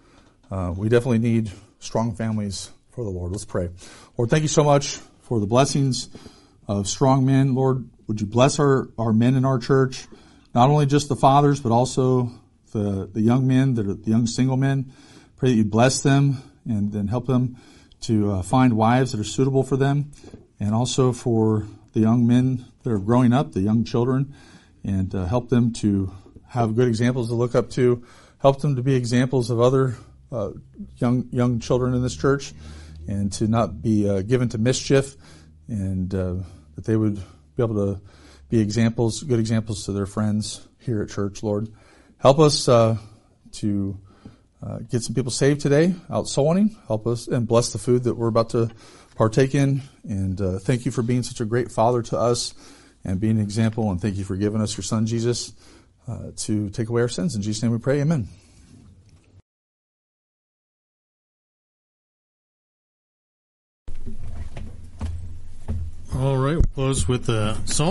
uh, we definitely need strong families for the Lord. Let's pray. Lord, thank you so much for the blessings of strong men. Lord, would you bless our, our men in our church, not only just the fathers, but also the, the young men, the, the young single men. Pray that you bless them and then help them to uh, find wives that are suitable for them, and also for the young men that are growing up, the young children, and uh, help them to have good examples to look up to, help them to be examples of other uh, young young children in this church, and to not be uh, given to mischief, and uh, that they would be able to be examples, good examples to their friends here at church. Lord, help us uh, to uh, get some people saved today out soul winning. Help us and bless the food that we're about to partake in. And uh, thank you for being such a great father to us and being an example. And thank you for giving us your son, Jesus, uh, to take away our sins. In Jesus' name we pray. Amen. All right, we'll close with a song.